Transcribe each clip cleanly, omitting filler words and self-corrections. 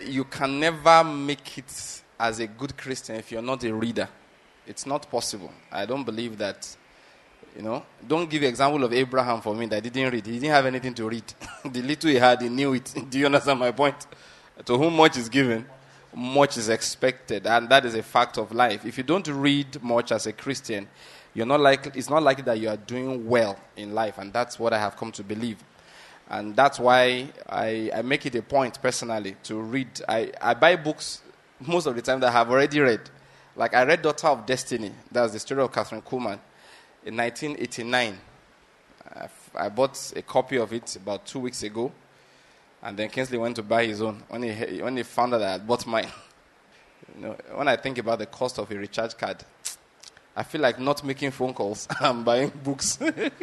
you can never make it as a good Christian if you're not a reader. It's not possible. I don't believe that. Don't give the example of Abraham for me that didn't read. He didn't have anything to read. The little he had, he knew it. Do you understand my point? To whom much is given, much is expected. And that is a fact of life. If you don't read much as a Christian, it's not likely that you are doing well in life. And that's what I have come to believe. And that's why I make it a point personally to read. I buy books most of the time that I have already read. Like I read Daughter of Destiny. That's the story of Kathryn Kuhlman. In 1989, I bought a copy of it about 2 weeks ago, and then Kingsley went to buy his own when he found out that I had bought mine. When I think about the cost of a recharge card, I feel like not making phone calls and buying books.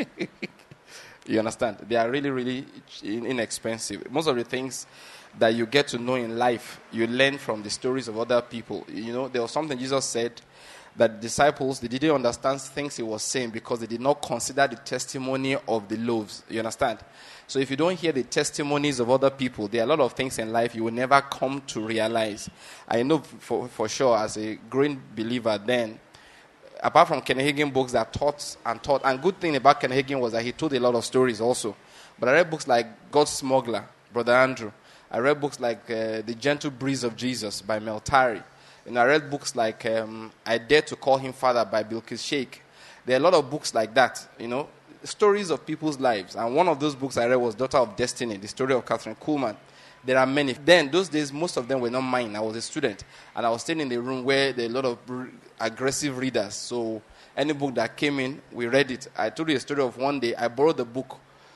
You understand? They are really, really inexpensive. Most of the things that you get to know in life, you learn from the stories of other people. There was something Jesus said that the disciples, they didn't understand things he was saying because they did not consider the testimony of the loaves. You understand? So if you don't hear the testimonies of other people, there are a lot of things in life you will never come to realize. I know for sure as a growing believer then, apart from Kenneth Hagin books that taught, and good thing about Kenneth Hagin was that he told a lot of stories also. But I read books like God's Smuggler, Brother Andrew. I read books like The Gentle Breeze of Jesus by Mel Tari. I read books like I Dare to Call Him Father by Bilkis Sheikh. There are a lot of books like that, stories of people's lives. And one of those books I read was Daughter of Destiny, the story of Kathryn Kuhlman. There are many. Then, those days, most of them were not mine. I was a student. And I was staying in the room where there are a lot of aggressive readers. So, any book that came in, we read it. I told you a story of one day, I borrowed the book,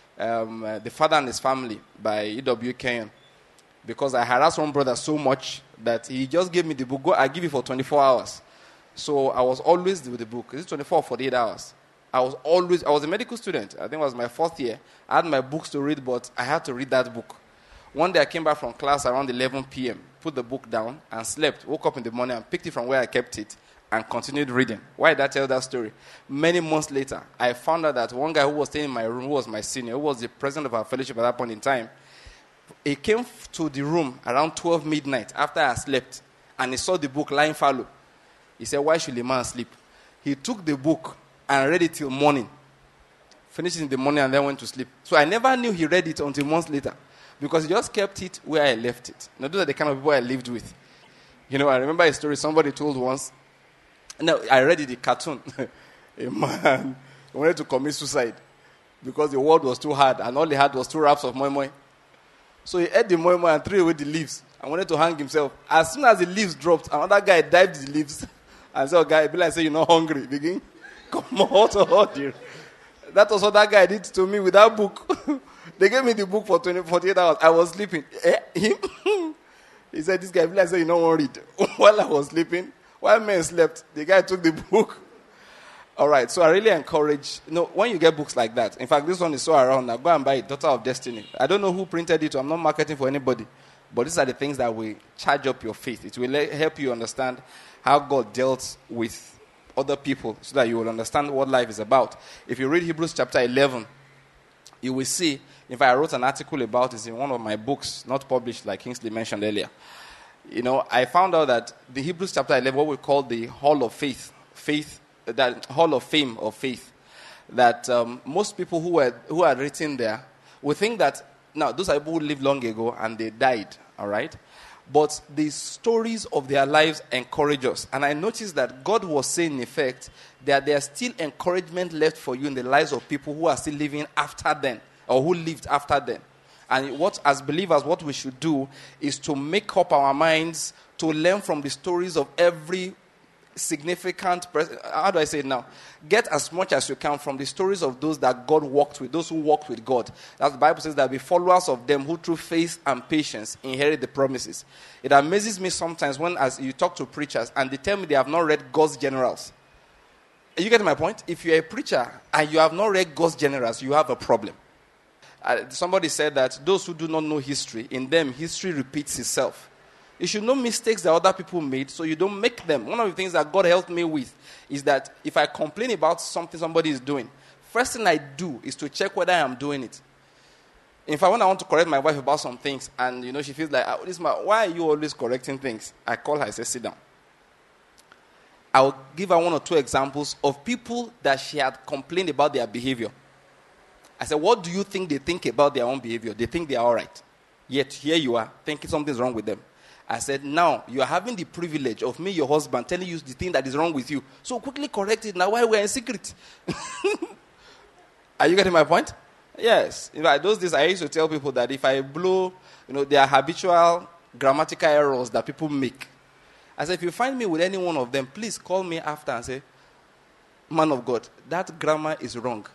The Father and His Family by E.W. Kenyon. Because I harassed one brother so much that he just gave me the book. I give it for 24 hours. So I was always with the book. Is it 24 or 48 hours? I was a medical student. I think it was my fourth year. I had my books to read, but I had to read that book. One day I came back from class around 11 p.m., put the book down and slept. Woke up in the morning and picked it from where I kept it and continued reading. Why did I tell that story? Many months later, I found out that one guy who was staying in my room, who was my senior, who was the president of our fellowship at that point in time, he came to the room around 12 midnight after I slept, and he saw the book lying fallow. He said, why should a man sleep? He took the book and read it till morning. Finished it in the morning and then went to sleep. So I never knew he read it until months later, because he just kept it where I left it. Those are the kind of people I lived with. I remember a story somebody told once. No, I read it in a cartoon. A man wanted to commit suicide because the world was too hard and all he had was 2 wraps of moi moi. So he ate the moi moi and threw away the leaves and wanted to hang himself. As soon as the leaves dropped, another guy dived the leaves and said, guy, be like, say, you're not hungry. Begin, come on, dear. That was what that guy did to me with that book. They gave me the book for 48 hours. I was sleeping. He said, this guy, be like, say, you don't want to read. While I was sleeping, while men slept, the guy took the book. All right, so I really encourage, when you get books like that, in fact, this one is so around now, go and buy it, Daughter of Destiny. I don't know who printed it, so I'm not marketing for anybody, but these are the things that will charge up your faith. It will help you understand how God dealt with other people so that you will understand what life is about. If you read Hebrews chapter 11, you will see, in fact, I wrote an article about it in one of my books, not published like Kingsley mentioned earlier. I found out that the Hebrews chapter 11, what we call the Hall of Faith, that Hall of Fame of faith, that most people who are written there will think that, now, those are people who lived long ago and they died, all right? But the stories of their lives encourage us. And I noticed that God was saying, in effect, that there's still encouragement left for you in the lives of people who are still living after them, or who lived after them. And as believers, what we should do is to make up our minds to learn from the stories of every significant person. How do I say it now? Get as much as you can from the stories of those that God walked with, those who walked with God. As the Bible says, that be followers of them who through faith and patience inherit the promises. It amazes me sometimes when as you talk to preachers and they tell me they have not read God's generals. Are you getting my point? If you're a preacher and you have not read God's generals, you have a problem. Somebody said that those who do not know history, in them history repeats itself. You should know mistakes that other people made so you don't make them. One of the things that God helped me with is that if I complain about something somebody is doing, first thing I do is to check whether I am doing it. In fact, when I want to correct my wife about some things, and she feels like, why are you always correcting things? I call her, I say, sit down. I'll give her one or two examples of people that she had complained about their behavior. I said, what do you think they think about their own behavior? They think they are all right. Yet here you are thinking something's wrong with them. I said, now you are having the privilege of me, your husband, telling you the thing that is wrong with you. So quickly correct it now while we're in secret. Are you getting my point? Yes. In fact, those days I used to tell people that if I blow, there are habitual grammatical errors that people make. I said, if you find me with any one of them, please call me after and say, man of God, that grammar is wrong.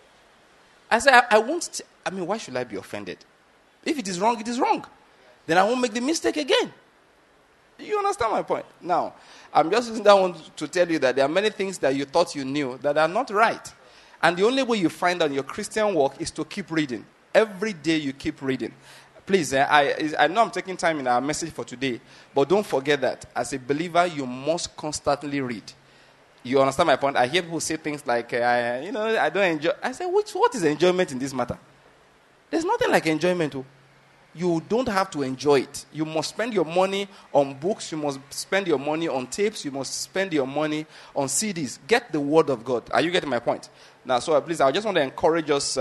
I said, why should I be offended? If it is wrong, it is wrong. Then I won't make the mistake again. You understand my point? Now, I'm just using that one to tell you that there are many things that you thought you knew that are not right. And the only way you find out your Christian walk is to keep reading. Every day you keep reading. Please, I know I'm taking time in our message for today, but don't forget that as a believer, you must constantly read. You understand my point? I hear people say things like, I don't enjoy. I say, what is enjoyment in this matter? There's nothing like enjoyment. You don't have to enjoy it. You must spend your money on books. You must spend your money on tapes. You must spend your money on CDs. Get the word of God. Are you getting my point? Now, so please, I just want to encourage us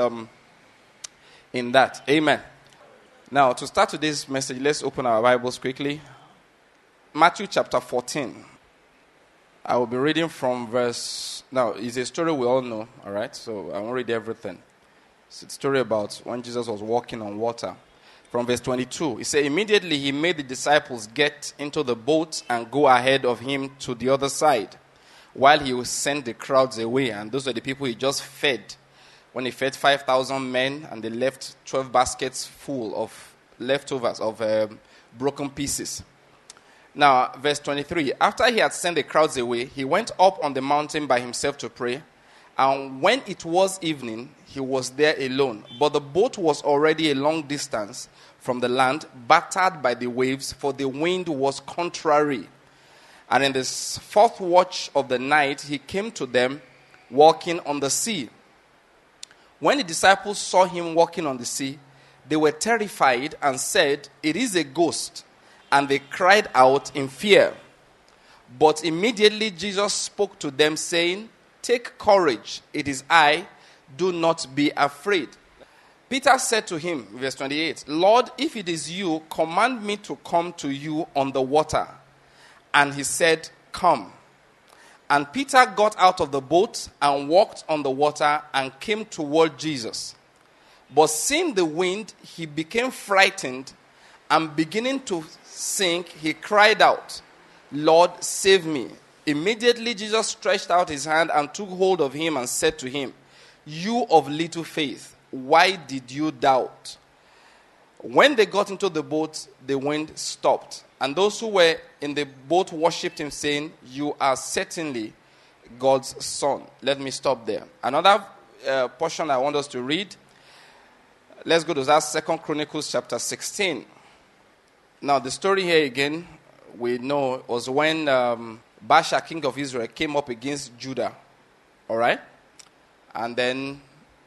in that. Amen. Now, to start today's message, let's open our Bibles quickly. Matthew chapter 14. I will be reading from verse... Now, it's a story we all know, all right? So I won't read everything. It's a story about when Jesus was walking on water. From verse 22, it says, immediately he made the disciples get into the boat and go ahead of him to the other side, while he would send the crowds away. And those are the people he just fed. When he fed 5,000 men, and they left 12 baskets full of leftovers, of broken pieces. Now, verse 23, after he had sent the crowds away, he went up on the mountain by himself to pray. And when it was evening, he was there alone. But the boat was already a long distance from the land, battered by the waves, for the wind was contrary. And in this fourth watch of the night, he came to them walking on the sea. When the disciples saw him walking on the sea, they were terrified and said, it is a ghost. And they cried out in fear. But immediately Jesus spoke to them, saying, take courage, it is I, do not be afraid. Peter said to him, verse 28, Lord, if it is you, command me to come to you on the water. And he said, come. And Peter got out of the boat and walked on the water and came toward Jesus. But seeing the wind, he became frightened, and beginning to sink, he cried out, Lord, save me. Immediately Jesus stretched out his hand and took hold of him and said to him, you of little faith, why did you doubt? When they got into the boat, the wind stopped. And those who were in the boat worshipped him, saying, you are certainly God's son. Let me stop there. Another portion I want us to read. Let's go to that 2 Chronicles chapter 16. Now, the story here again, we know, was when Baasha, king of Israel, came up against Judah. All right? And then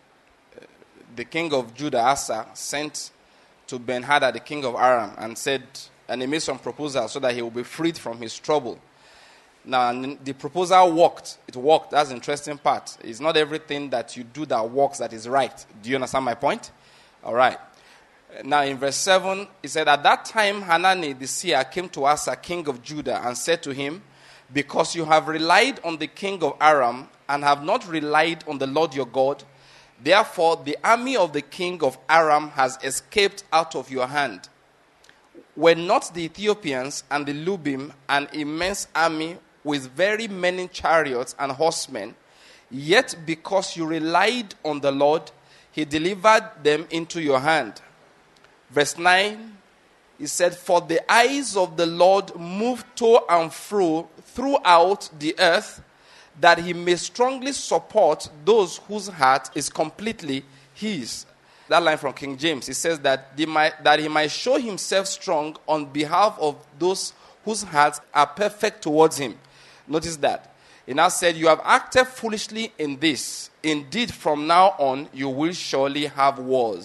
the king of Judah, Asa, sent to Ben-Hadad, the king of Aram, and he made some proposals so that he will be freed from his trouble. Now, the proposal worked. It worked. That's the interesting part. It's not everything that you do that works that is right. Do you understand my point? All right. Now, in verse 7, it said, at that time, Hanani the seer came to Asa, king of Judah, and said to him, because you have relied on the king of Aram and have not relied on the Lord your God, therefore the army of the king of Aram has escaped out of your hand. Were not the Ethiopians and the Lubim an immense army with very many chariots and horsemen? Yet because you relied on the Lord, he delivered them into your hand. Verse 9, he said, for the eyes of the Lord move to and fro throughout the earth, that he may strongly support those whose heart is completely his. That line from King James, it says that he might show himself strong on behalf of those whose hearts are perfect towards him. Notice that. He now said, you have acted foolishly in this. Indeed, from now on, you will surely have wars.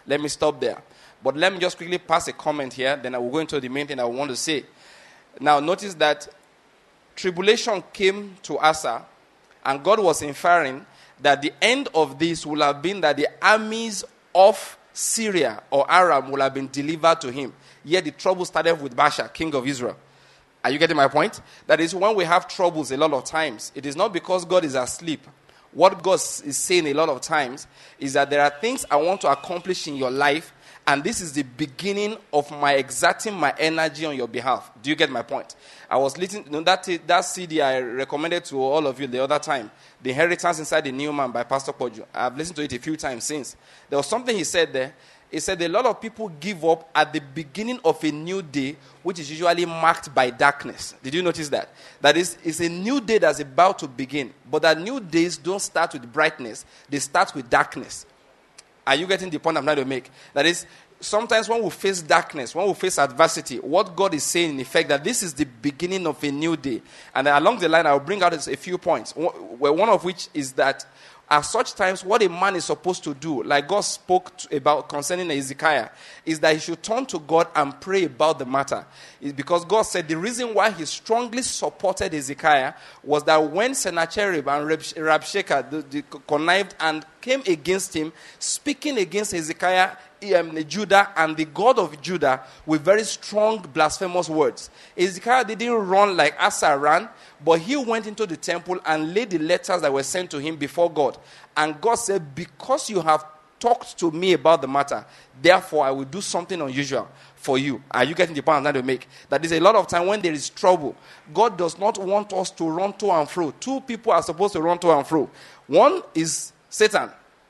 Let me stop there. But let me just quickly pass a comment here, then I will go into the main thing I want to say. Now, notice that tribulation came to Asa, and God was inferring that the end of this will have been that the armies of Syria or Aram will have been delivered to him. Yet the trouble started with Baasha, king of Israel. Are you getting my point? That is, when we have troubles a lot of times, it is not because God is asleep. What God is saying a lot of times is that there are things I want to accomplish in your life, and this is the beginning of my exerting my energy on your behalf. Do you get my point? I was listening to that CD I recommended to all of you the other time, The Inheritance Inside the New Man by Pastor Kojo. I've listened to it a few times since. There was something he said there. He said a lot of people give up at the beginning of a new day, which is usually marked by darkness. Did you notice that? That is, it's a new day that's about to begin. But that new days don't start with brightness. They start with darkness. Are you getting the point I'm trying to make? That is, sometimes when we face darkness, when we face adversity, what God is saying in effect, that this is the beginning of a new day. And along the line, I'll bring out a few points. One of which is that at such times, what a man is supposed to do, like God spoke about concerning Hezekiah, is that he should turn to God and pray about the matter. It's because God said the reason why he strongly supported Hezekiah was that when Sennacherib and Rabshakeh connived and came against him, speaking against Hezekiah, Judah, and the God of Judah with very strong blasphemous words. Hezekiah didn't run like Asa ran, but he went into the temple and laid the letters that were sent to him before God. And God said, because you have talked to me about the matter, therefore I will do something unusual for you. Are you getting the point I'm trying to make? That is, a lot of time when there is trouble, God does not want us to run to and fro. Two people are supposed to run to and fro. One is Satan.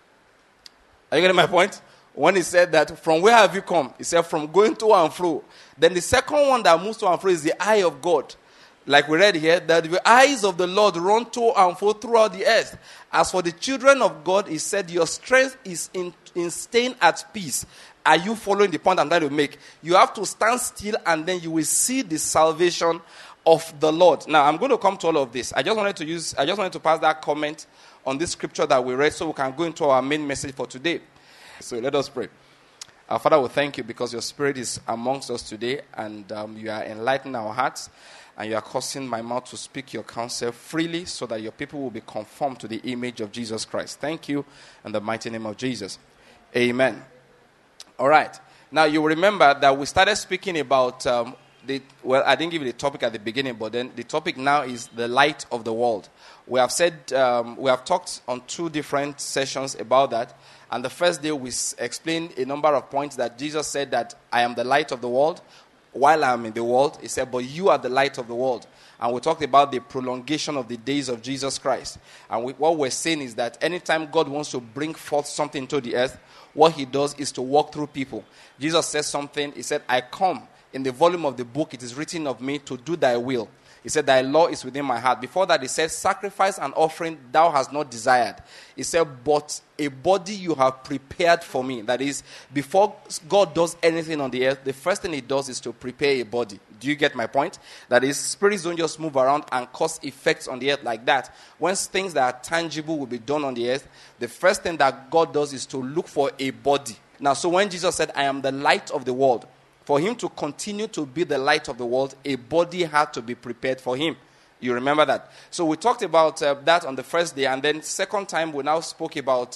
Are you getting my point? When he said that, from where have you come? He said, from going to and fro. Then the second one that moves to and fro is the eye of God. Like we read here, that the eyes of the Lord run to and fro throughout the earth. As for the children of God, he said, your strength is in staying at peace. Are you following the point I'm trying to make? You have to stand still and then you will see the salvation of the Lord. Now, I'm going to come to all of this. I just wanted to pass that comment on this scripture that we read so we can go into our main message for today. So let us pray. Our Father, we thank you because your Spirit is amongst us today, and you are enlightening our hearts, and you are causing my mouth to speak your counsel freely so that your people will be conformed to the image of Jesus Christ. Thank you in the mighty name of Jesus. Amen. All right. Now, you remember that we started speaking about, I didn't give you the topic at the beginning, but then the topic now is the light of the world. We have talked on 2 different sessions about that. And the first day we explained a number of points that Jesus said that I am the light of the world. While I am in the world, he said, but you are the light of the world. And we talked about the prolongation of the days of Jesus Christ. And what we're saying is that anytime God wants to bring forth something to the earth, what he does is to walk through people. Jesus says something. He said, I come. In the volume of the book, it is written of me to do thy will. He said, thy law is within my heart. Before that, he said, sacrifice and offering thou hast not desired. He said, but a body you have prepared for me. That is, before God does anything on the earth, the first thing he does is to prepare a body. Do you get my point? That is, spirits don't just move around and cause effects on the earth like that. When things that are tangible will be done on the earth, the first thing that God does is to look for a body. Now, so when Jesus said, I am the light of the world, for him to continue to be the light of the world, a body had to be prepared for him. You remember that? So we talked about that on the first day, and then second time we now spoke about,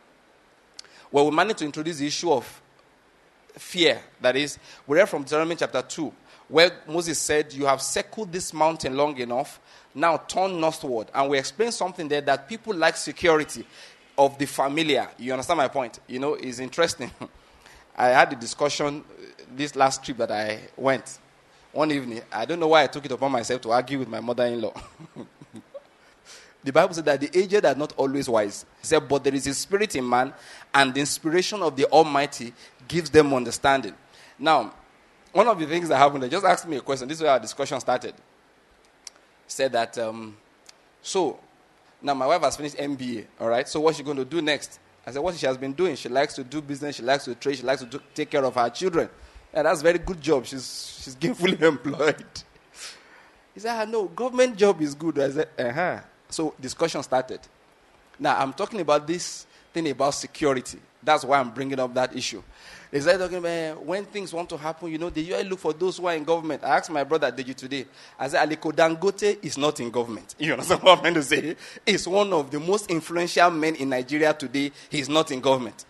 we managed to introduce the issue of fear. That is, we read from Deuteronomy chapter 2, where Moses said, you have circled this mountain long enough, now turn northward. And we explained something there that people like security of the familiar. You understand my point? You know, it's interesting. I had a discussion this last trip that I went one evening. I don't know why I took it upon myself to argue with my mother-in-law. The Bible said that the aged are not always wise. It said, but there is a spirit in man, and the inspiration of the Almighty gives them understanding. Now, one of the things that happened, they just asked me a question. This is where our discussion started. Said that, so, now my wife has finished MBA, all right? So what's she going to do next? I said, what she has been doing, she likes to do business, she likes to trade, she likes to take care of her children. And that's a very good job. She's gainfully employed. He said, no, government job is good. I said, So discussion started. Now, I'm talking about this thing about security. That's why I'm bringing up that issue. They started talking about when things want to happen, they usually look for those who are in government. I asked my brother Deji today. I said, Aliko Dangote is not in government. You understand what I'm trying to say? He's one of the most influential men in Nigeria today. He's not in government.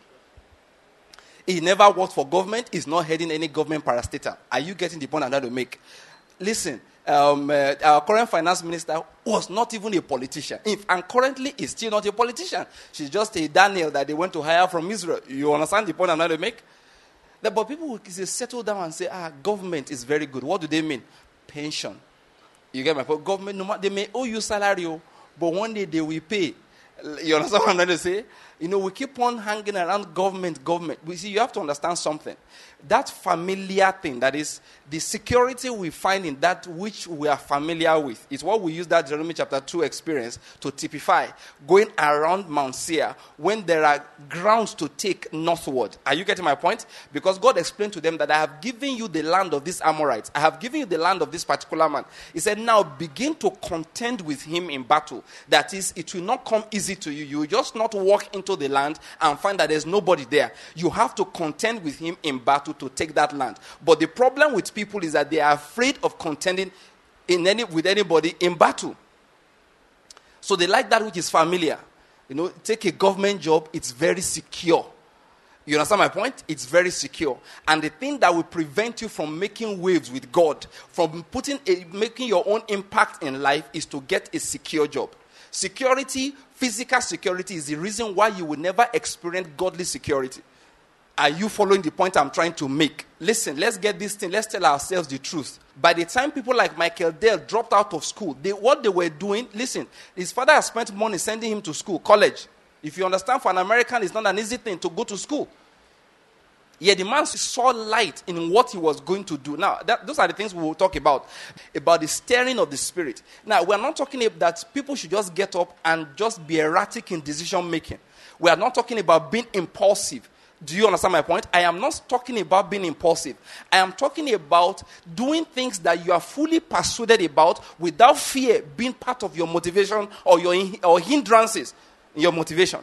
He never worked for government. He's not heading any government parastatal. Are you getting the point I'm trying to make? Listen, our current finance minister was not even a politician. And currently is still not a politician. She's just a Daniel that they went to hire from Israel. You understand the point I'm trying to make? But people will settle down and say, government is very good. What do they mean? Pension. You get my point? Government, they may owe you salary, but one day they will pay. You understand what I'm trying to say? We keep on hanging around government. We see, you have to understand something. That familiar thing, that is the security we find in that which we are familiar with, is what we use that Jeremiah chapter 2 experience to typify. Going around Mount Seir when there are grounds to take northward. Are you getting my point? Because God explained to them that I have given you the land of these Amorites. I have given you the land of this particular man. He said, now begin to contend with him in battle. That is, it will not come easy to you. You will just not walk into the land and find that there's nobody there. You have to contend with him in battle to take that land. But the problem with people is that they are afraid of contending with anybody in battle. So they like that which is familiar. Take a government job, it's very secure. You understand my point? It's very secure. And the thing that will prevent you from making waves with God, from making your own impact in life, is to get a secure job. Security, physical security, is the reason why you will never experience godly security. Are you following the point I'm trying to make? Listen, let's get this thing. Let's tell ourselves the truth. By the time people like Michael Dell dropped out of school, what they were doing, listen, his father has spent money sending him to school, college. If you understand, for an American, it's not an easy thing to go to school. Yet the man saw light in what he was going to do. Now, those are the things we will talk about the stirring of the spirit. Now, we're not talking about that people should just get up and just be erratic in decision making. We are not talking about being impulsive. Do you understand my point? I am not talking about being impulsive. I am talking about doing things that you are fully persuaded about without fear being part of your motivation or hindrances in your motivation.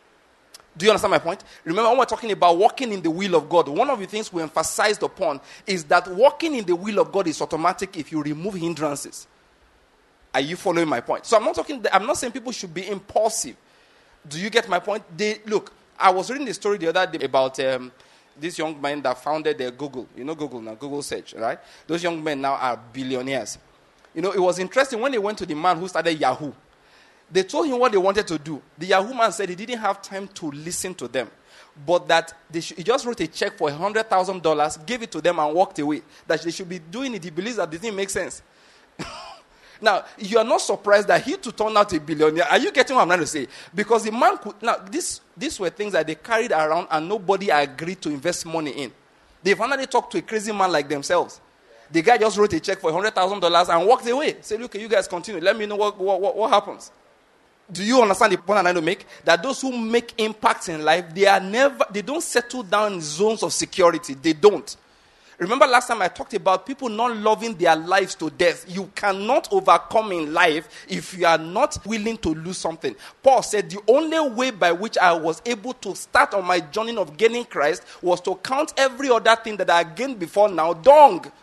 Do you understand my point? Remember, when we're talking about walking in the will of God, one of the things we emphasized upon is that walking in the will of God is automatic if you remove hindrances. Are you following my point? So I'm not saying people should be impulsive. Do you get my point? Look, I was reading the story the other day about this young man that founded Google. You know Google now, Google search, right? Those young men now are billionaires. It was interesting when they went to the man who started Yahoo. They told him what they wanted to do. The Yahoo man said he didn't have time to listen to them, but that he just wrote a check for $100,000, gave it to them and walked away. That they should be doing it. He believes that the thing makes sense. Now, you are not surprised that he too turned out a billionaire. Are you getting what I'm trying to say? Because the man could... Now, these were things that they carried around and nobody agreed to invest money in. They finally talked to a crazy man like themselves. The guy just wrote a check for $100,000 and walked away. Said, look, you guys continue. Let me know what happens. Do you understand the point I'm trying to make? That those who make impacts in life, they don't settle down in zones of security. They don't. Remember last time I talked about people not loving their lives to death. You cannot overcome in life if you are not willing to lose something. Paul said the only way by which I was able to start on my journey of gaining Christ was to count every other thing that I gained before now dung.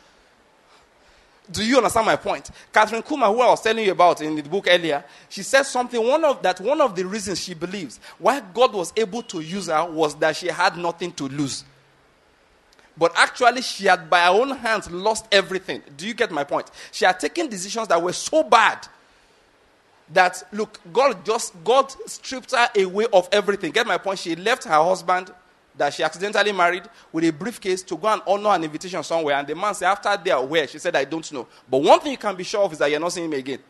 Do you understand my point? Catherine Kuma, who I was telling you about in the book earlier, she said something, one of the reasons she believes why God was able to use her was that she had nothing to lose. But actually, she had by her own hands lost everything. Do you get my point? She had taken decisions that were so bad that, look, God stripped her away of everything. Get my point? She left her husband that she accidentally married with a briefcase to go and honor an invitation somewhere. And the man said, after they are where? She said, I don't know. But one thing you can be sure of is that you're not seeing him again.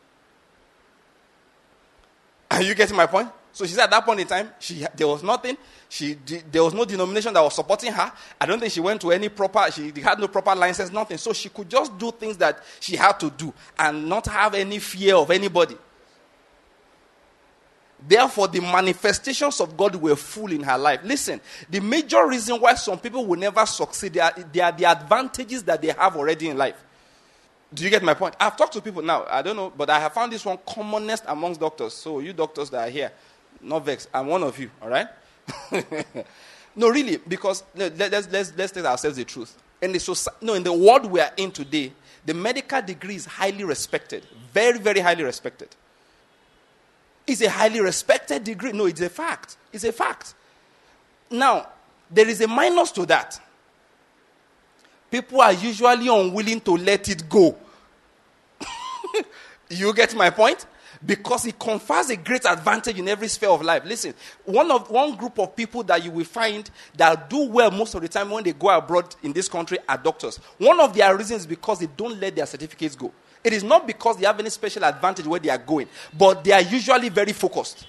Are you getting my point? So she said at that point in time, there was nothing. There was no denomination that was supporting her. I don't think she went to she had no proper license, nothing. So she could just do things that she had to do and not have any fear of anybody. Therefore, the manifestations of God were full in her life. Listen, the major reason why some people will never succeed, they are the advantages that they have already in life. Do you get my point? I've talked to people now, I don't know, but I have found this one commonest amongst doctors. So you doctors that are here, not vex, I'm one of you, all right? No, really, because let's tell ourselves the truth. In the world we are in today, the medical degree is highly respected. Very, very highly respected. It's a highly respected degree. No, it's a fact. It's a fact. Now, there is a minus to that. People are usually unwilling to let it go. You get my point? Because it confers a great advantage in every sphere of life. Listen, one group of people that you will find that do well most of the time when they go abroad in this country are doctors. One of their reasons is because they don't let their certificates go. It is not because they have any special advantage where they are going, but they are usually very focused.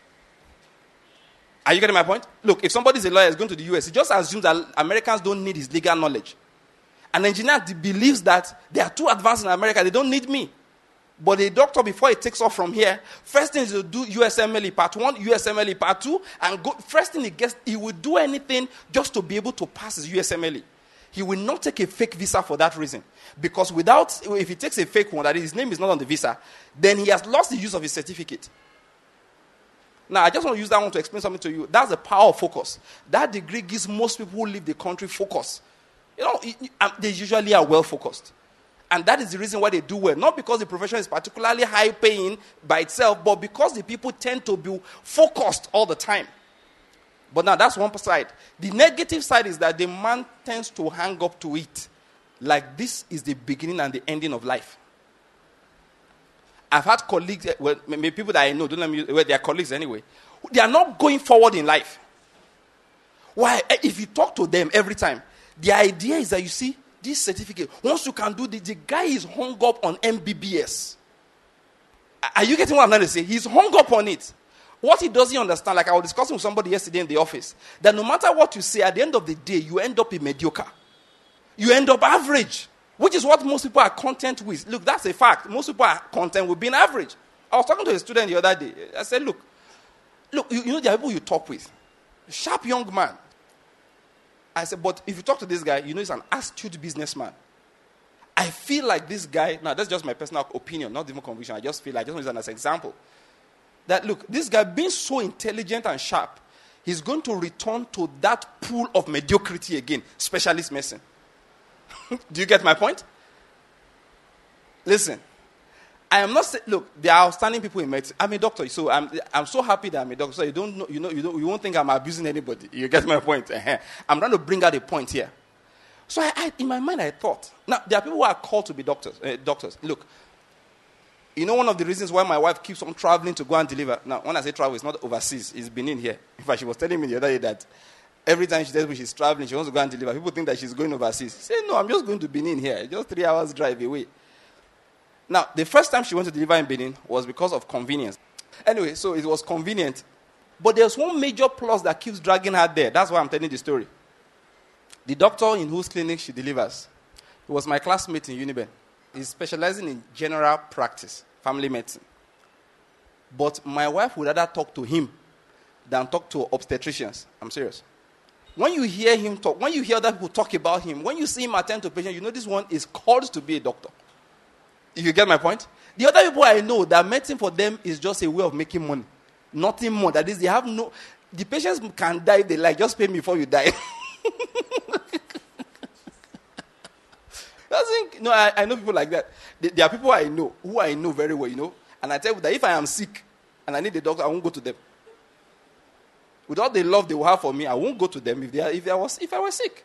Are you getting my point? Look, if somebody is a lawyer is going to the US, he just assumes that Americans don't need his legal knowledge. An engineer believes that they are too advanced in America, they don't need me. But a doctor, before he takes off from here, first thing is to do USMLE Part 1, USMLE Part 2, and first thing he will do anything just to be able to pass his USMLE. He will not take a fake visa for that reason. Because if he takes a fake one, that his name is not on the visa, then he has lost the use of his certificate. Now, I just want to use that one to explain something to you. That's the power of focus. That degree gives most people who leave the country focus. They usually are well focused. And that is the reason why they do well. Not because the profession is particularly high paying by itself, but because the people tend to be focused all the time. But now that's one side. The negative side is that the man tends to hang up to it. Like this is the beginning and the ending of life. I've had colleagues, maybe people that I know, don't let me, they are colleagues anyway. They are not going forward in life. Why? If you talk to them every time, the idea is that you see, this certificate, once you can do the guy is hung up on MBBS. Are you getting what I'm trying to say? He's hung up on it. What he doesn't understand, like I was discussing with somebody yesterday in the office, that no matter what you say, at the end of the day, you end up a mediocre. You end up average, which is what most people are content with. Look, that's a fact. Most people are content with being average. I was talking to a student the other day. I said, look, you know there are people you talk with. Sharp young man. I said, but if you talk to this guy, you know he's an astute businessman. I feel like this guy, now that's just my personal opinion, not even conviction. I just want to use that as an example. That look, this guy being so intelligent and sharp, he's going to return to that pool of mediocrity again, specialist medicine. Do you get my point? Listen, I am not saying, look, there are outstanding people in medicine. I'm a doctor, so I'm so happy that I'm a doctor. So you won't think I'm abusing anybody. You get my point? I'm trying to bring out a point here. So in my mind, I thought, now there are people who are called to be doctors. Look, you know one of the reasons why my wife keeps on traveling to go and deliver. Now, when I say travel, it's not overseas. It's Benin here. In fact, she was telling me the other day that every time she tells me she's traveling, she wants to go and deliver. People think that she's going overseas. She said, no, I'm just going to Benin here. Just 3 hours drive away. Now, the first time she went to deliver in Benin was because of convenience. Anyway, so it was convenient. But there's one major plus that keeps dragging her there. That's why I'm telling the story. The doctor in whose clinic she delivers, he was my classmate in Uniben. He's specializing in general practice, family medicine. But my wife would rather talk to him than talk to obstetricians. I'm serious. When you hear him talk, when you hear other people talk about him, when you see him attend to patients, you know this one is called to be a doctor. If you get my point? The other people I know, that medicine for them is just a way of making money. Nothing more. That is, they have no... The patients can die if they like. Just pay me before you die. I know people like that. There are people I know, who I know very well, you know. And I tell you that if I am sick and I need a doctor, I won't go to them. Without the love they will have for me, I won't go to them if I was sick.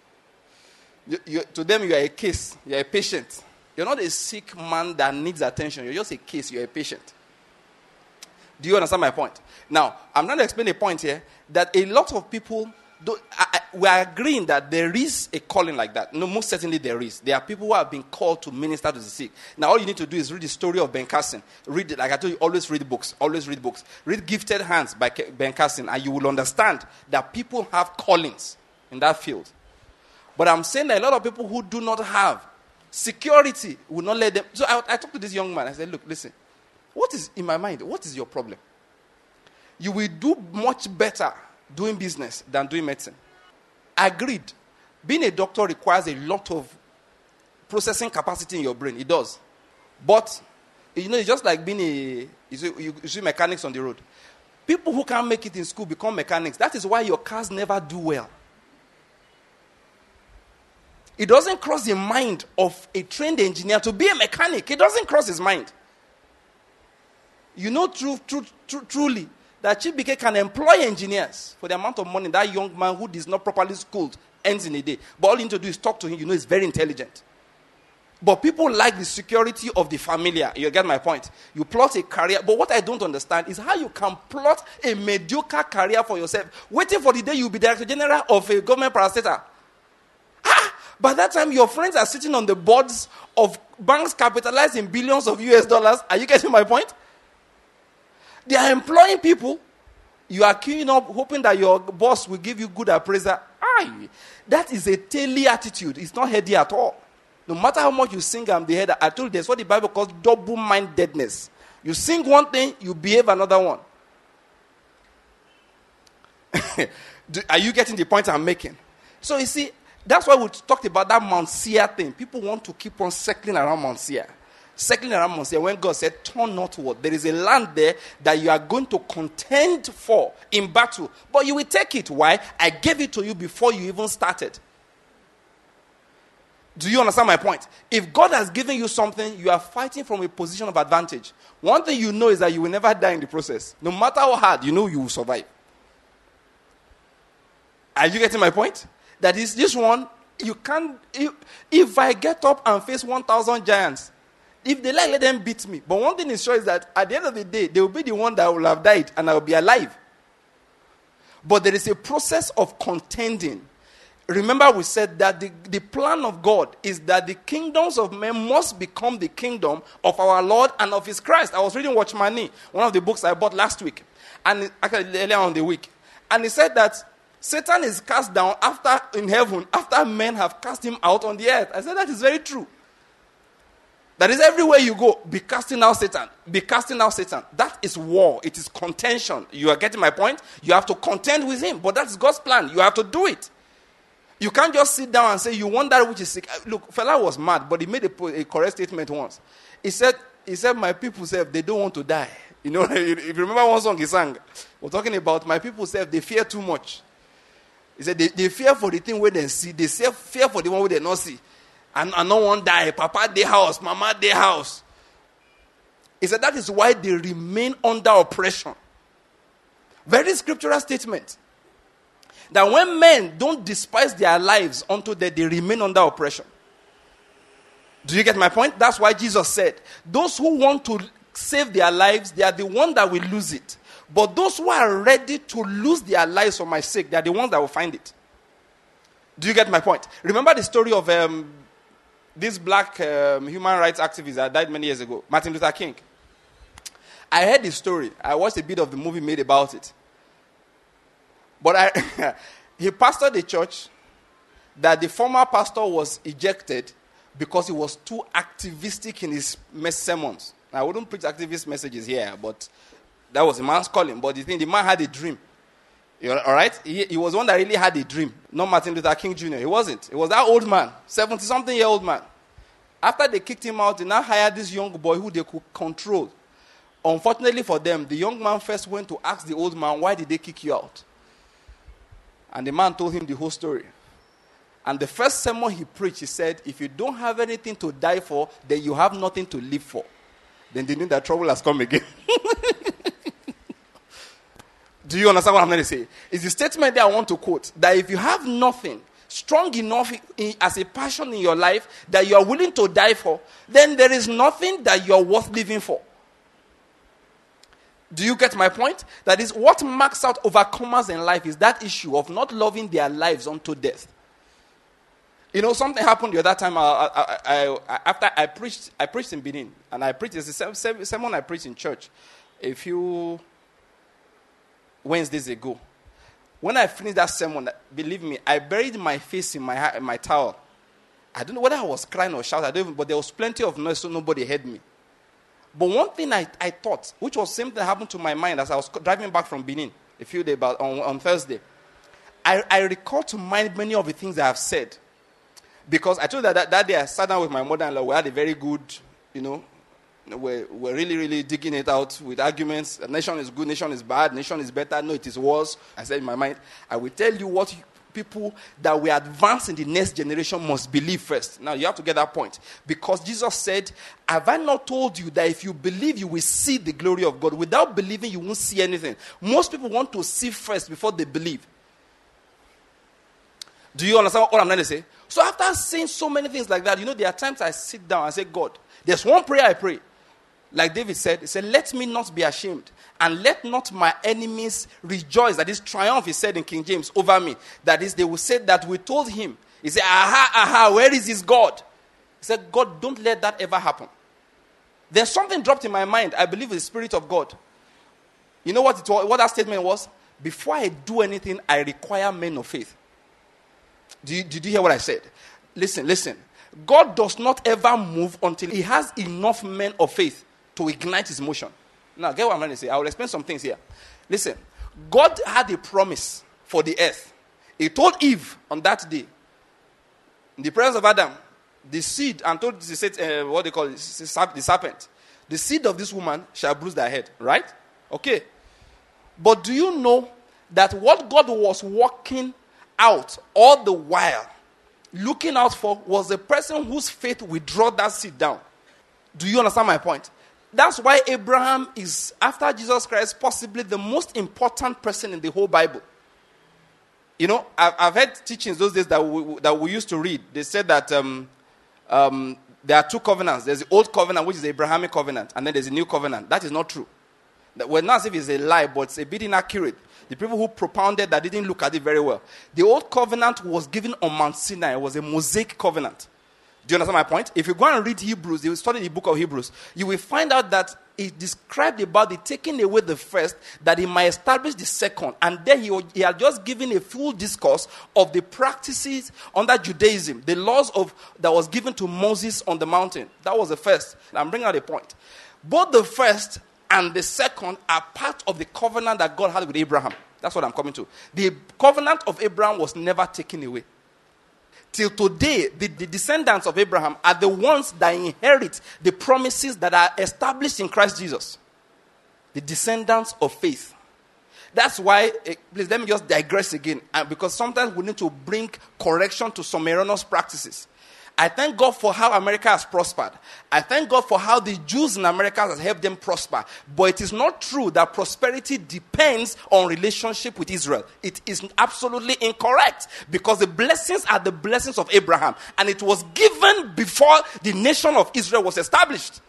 To them, you are a case. You are a patient. You're not a sick man that needs attention. You're just a case. You're a patient. Do you understand my point? Now, I'm going to explain a point here that a lot of people, we are agreeing that there is a calling like that. No, most certainly there is. There are people who have been called to minister to the sick. Now, all you need to do is read the story of Ben Carson. Read it. Like I told you, always read books. Always read books. Read Gifted Hands by Ben Carson, and you will understand that people have callings in that field. But I'm saying that a lot of people who do not have security will not let them. So I talked to this young man. I said, look, listen. What is, in my mind, what is your problem? You will do much better doing business than doing medicine. Agreed. Being a doctor requires a lot of processing capacity in your brain. It does. But, you know, it's just like being you see mechanics on the road. People who can't make it in school become mechanics. That is why your cars never do well. It doesn't cross the mind of a trained engineer to be a mechanic. It doesn't cross his mind. You know truly that Chief BK can employ engineers for the amount of money that young man who is not properly schooled earns in a day. But all you need to do is talk to him. You know he's very intelligent. But people like the security of the familiar. You get my point? You plot a career. But what I don't understand is how you can plot a mediocre career for yourself, waiting for the day you'll be Director General of a government parastatal. By that time, your friends are sitting on the boards of banks capitalized in billions of US dollars. Are you getting my point? They are employing people. You are queuing up, hoping that your boss will give you good appraisal. Aye, that is a taily attitude. It's not heady at all. No matter how much you sing, I'm the head. I told you, that's what the Bible calls double-mindedness. You sing one thing, you behave another one. Are you getting the point I'm making? So you see, that's why we talked about that Mount Seir thing. People want to keep on circling around Mount Seir. Circling around Mount Seir when God said, turn northward. There is a land there that you are going to contend for in battle. But you will take it. Why? I gave it to you before you even started. Do you understand my point? If God has given you something, you are fighting from a position of advantage. One thing you know is that you will never die in the process. No matter how hard, you know you will survive. Are you getting my point? That is, this one, you can't, if I get up and face 1,000 giants, if they like, let them beat me. But one thing is sure is that at the end of the day, they will be the one that will have died and I will be alive. But there is a process of contending. Remember we said that the plan of God is that the kingdoms of men must become the kingdom of our Lord and of his Christ. I was reading Watchman, one of the books I bought last week, and actually earlier on the week. And he said that Satan is cast down in heaven after men have cast him out on the earth. I said that is very true. That is everywhere you go, be casting out Satan. Be casting out Satan. That is war. It is contention. You are getting my point? You have to contend with him. But that's God's plan. You have to do it. You can't just sit down and say, you want that which is sick. Look, fella was mad, but he made a correct statement once. He said, my people say they don't want to die. You know, if you remember one song he sang, we're talking about my people say they fear too much. He said they fear for the thing where they see. They fear for the one where they not see. And no one die. Papa their house, mama their house. He said that is why they remain under oppression. Very scriptural statement. That when men don't despise their lives unto that they remain under oppression. Do you get my point? That's why Jesus said, those who want to save their lives, they are the ones that will lose it. But those who are ready to lose their lives for my sake, they are the ones that will find it. Do you get my point? Remember the story of this black human rights activist that died many years ago, Martin Luther King. I heard the story. I watched a bit of the movie made about it. But he pastored a church that the former pastor was ejected because he was too activistic in his sermons. I wouldn't preach activist messages here, but that was a man's calling. But the man had a dream. All right? He was one that really had a dream. Not Martin Luther King Jr. He wasn't. It was that old man, 70-something-year-old man. After they kicked him out, they now hired this young boy who they could control. Unfortunately for them, the young man first went to ask the old man, why did they kick you out? And the man told him the whole story. And the first sermon he preached, he said, if you don't have anything to die for, then you have nothing to live for. Then they knew that trouble has come again. Do you understand what I'm going to say? It's the statement that I want to quote, that if you have nothing strong enough as a passion in your life that you are willing to die for, then there is nothing that you are worth living for. Do you get my point? That is what marks out overcomers in life is that issue of not loving their lives unto death. You know, something happened the other time. After I preached in Benin, and I preached the sermon I preached in church a few Wednesdays ago. When I finished that sermon, believe me, I buried my face in my towel. I don't know whether I was crying or shouting, but there was plenty of noise, so nobody heard me. But one thing I thought, which was the same thing happened to my mind as I was driving back from Benin a few days back on Thursday. I recall to mind many of the things I have said. Because I told that day I sat down with my mother-in-law. We had a very good, we're really, really digging it out with arguments. Nation is good, nation is bad, nation is better. No, it is worse. I said in my mind, I will tell you what people that will advance in the next generation must believe first. Now, you have to get that point. Because Jesus said, have I not told you that if you believe, you will see the glory of God? Without believing, you won't see anything. Most people want to see first before they believe. Do you understand what I'm trying to say? So after saying so many things like that, there are times I sit down and say, God, there's one prayer I pray. Like David said, he said, let me not be ashamed, and let not my enemies rejoice. That is triumph, he said in King James, over me. That is, they will say that we told him. He said, aha, where is his God? He said, God, don't let that ever happen. There's something dropped in my mind. I believe the Spirit of God. You know what that statement was? Before I do anything, I require men of faith. Did you hear what I said? Listen. God does not ever move until he has enough men of faith to ignite his motion. Now, get what I'm trying to say. I will explain some things here. Listen, God had a promise for the earth. He told Eve on that day, in the presence of Adam, the seed, and told the serpent, the seed of this woman shall bruise thy head. Right? Okay. But do you know that what God was working out all the while, looking out for, was the person whose faith will draw that seed down? Do you understand my point? That's why Abraham is, after Jesus Christ, possibly the most important person in the whole Bible. I've heard teachings those days that we used to read. They said that there are two covenants. There's the old covenant, which is the Abrahamic covenant, and then there's a new covenant. That is not true. Well, not as if it's a lie, but it's a bit inaccurate. The people who propounded that didn't look at it very well. The old covenant was given on Mount Sinai. It was a Mosaic covenant. Do you understand my point? If you go and read Hebrews, you study the book of Hebrews, you will find out that it described about the taking away the first, that he might establish the second. And then he had just given a full discourse of the practices under Judaism, the laws that was given to Moses on the mountain. That was the first. I'm bringing out a point. Both the first and the second are part of the covenant that God had with Abraham. That's what I'm coming to. The covenant of Abraham was never taken away. Till today, the descendants of Abraham are the ones that inherit the promises that are established in Christ Jesus. The descendants of faith. That's why, please let me just digress again, because sometimes we need to bring correction to some erroneous practices. I thank God for how America has prospered. I thank God for how the Jews in America has helped them prosper. But it is not true that prosperity depends on relationship with Israel. It is absolutely incorrect, because the blessings are the blessings of Abraham, and it was given before the nation of Israel was established.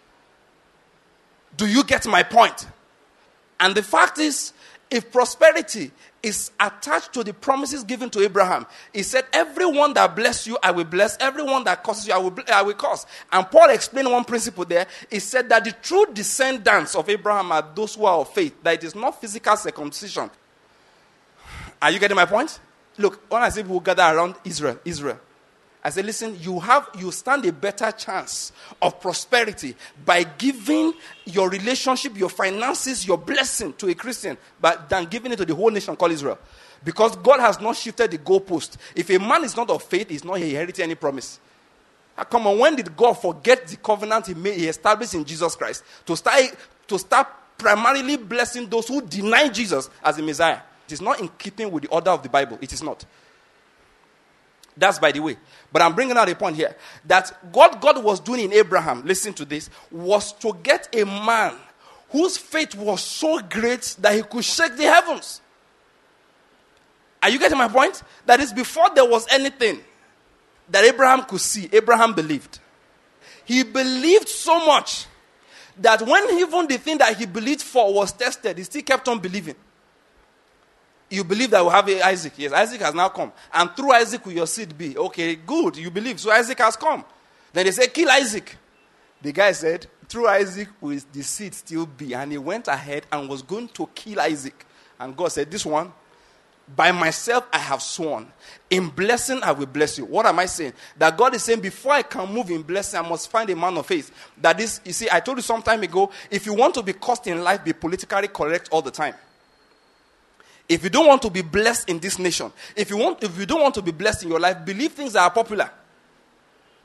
Do you get my point? And the fact is, if prosperity is attached to the promises given to Abraham, he said, everyone that bless you, I will bless. Everyone that curses you, I will curse. And Paul explained one principle there. He said that the true descendants of Abraham are those who are of faith, that it is not physical circumcision. Are you getting my point? Look, when I say people gather around Israel, I say, listen, you stand a better chance of prosperity by giving your relationship, your finances, your blessing to a Christian, than giving it to the whole nation called Israel. Because God has not shifted the goalpost. If a man is not of faith, he's not inheriting any promise. Come on, when did God forget the covenant he established in Jesus Christ to start primarily blessing those who deny Jesus as the Messiah? It is not in keeping with the order of the Bible. It is not. That's by the way. But I'm bringing out a point here. That what God was doing in Abraham, listen to this, was to get a man whose faith was so great that he could shake the heavens. Are you getting my point? That is, before there was anything that Abraham could see, Abraham believed. He believed so much that when even the thing that he believed for was tested, he still kept on believing. You believe that we'll have Isaac. Yes, Isaac has now come. And through Isaac will your seed be. Okay, good. You believe. So Isaac has come. Then they say, kill Isaac. The guy said, through Isaac will the seed still be. And he went ahead and was going to kill Isaac. And God said, this one, by myself I have sworn. In blessing I will bless you. What am I saying? That God is saying, before I can move in blessing, I must find a man of faith. That is, you see, I told you some time ago, if you want to be cursed in life, be politically correct all the time. If you don't want to be blessed in this nation, if you don't want to be blessed in your life, believe things that are popular.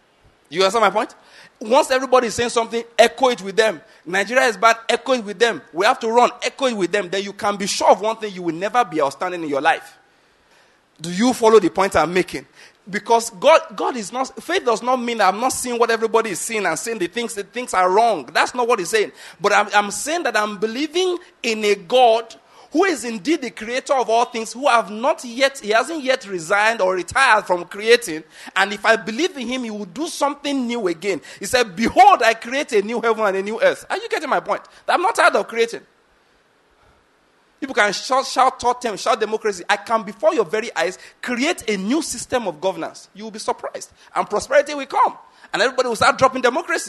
You understand my point? Once everybody is saying something, echo it with them. Nigeria is bad, echo it with them. We have to run, echo it with them. Then you can be sure of one thing: you will never be outstanding in your life. Do you follow the point I'm making? Because God is not, faith does not mean that I'm not seeing what everybody is seeing and saying the things are wrong. That's not what he's saying. But I'm saying that I'm believing in a God who is indeed the creator of all things, he hasn't yet resigned or retired from creating. And if I believe in him, he will do something new again. He said, behold, I create a new heaven and a new earth. Are you getting my point? I'm not tired of creating. People can shout totem, shout democracy. I can, before your very eyes, create a new system of governance. You will be surprised. And prosperity will come. And everybody will start dropping democracy.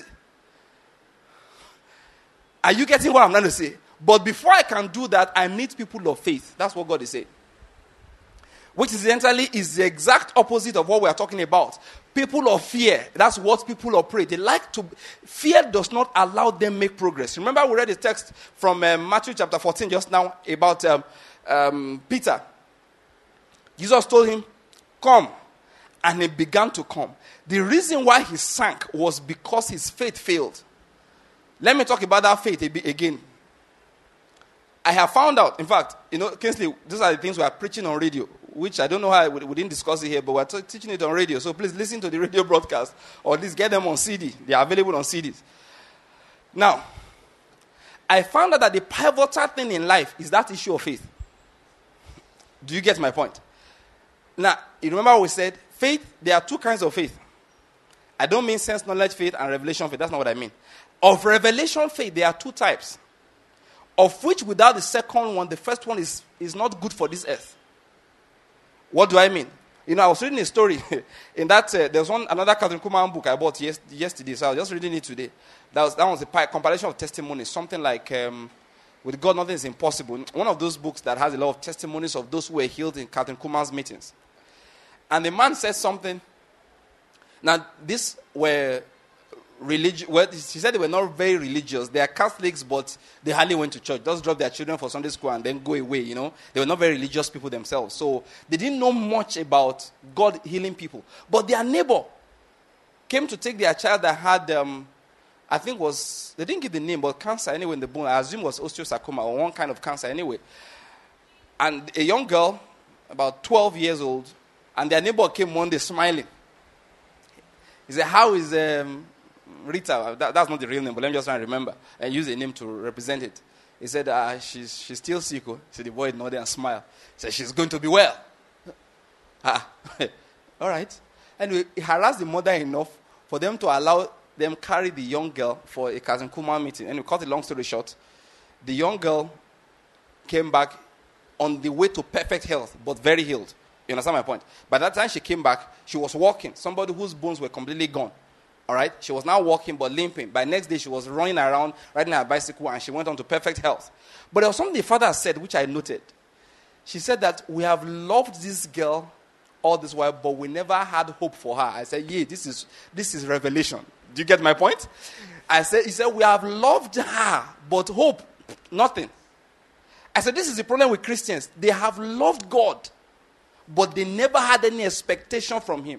Are you getting what I'm trying to say? But before I can do that, I need people of faith. That's what God is saying. Which incidentally is the exact opposite of what we are talking about. People of fear, that's what people operate. Fear does not allow them make progress. Remember we read a text from Matthew chapter 14 just now about Peter. Jesus told him, come. And he began to come. The reason why he sank was because his faith failed. Let me talk about that faith again. I have found out, in fact, Kingsley, these are the things we are preaching on radio, which I don't know how we didn't discuss it here, but we're teaching it on radio. So please listen to the radio broadcast, or at least get them on CD. They are available on CDs. Now, I found out that the pivotal thing in life is that issue of faith. Do you get my point? Now, you remember what we said? Faith, there are two kinds of faith. I don't mean sense knowledge faith and revelation faith. That's not what I mean. Of revelation faith, there are two types. Of which, without the second one, the first one is not good for this earth. What do I mean? I was reading a story in that there's another Catherine Kuhlman book I bought yesterday, so I was just reading it today. That was a compilation of testimonies, something like with God nothing is impossible. One of those books that has a lot of testimonies of those who were healed in Catherine Kuhlman's meetings. And the man said something. Now, these were religious. Well, he said they were not very religious. They are Catholics, but they hardly went to church. Just drop their children for Sunday school and then go away, They were not very religious people themselves. So they didn't know much about God healing people. But their neighbor came to take their child that had, they didn't give the name, but cancer anyway in the bone. I assume it was osteosarcoma or one kind of cancer anyway. And a young girl, about 12 years old, and their neighbor came one day smiling. He said, how is Rita? That's not the real name, but let me just try and remember and use a name to represent it. He said, she's still sick. So the boy nodded and smiled. He said, she's going to be well. All right. Anyway, he harassed the mother enough for them to allow them carry the young girl for a Catherine Kuhlman meeting. And we cut a long story short. The young girl came back on the way to perfect health, but very healed. You understand my point? By that time she came back, she was walking. Somebody whose bones were completely gone. All right? She was now walking but limping. By next day, she was running around, riding her bicycle, and she went on to perfect health. But there was something the father said, which I noted. She said that we have loved this girl all this while, but we never had hope for her. I said, yeah, this is revelation. Do you get my point? He said, we have loved her, but hope, nothing. I said, this is the problem with Christians. They have loved God, but they never had any expectation from him.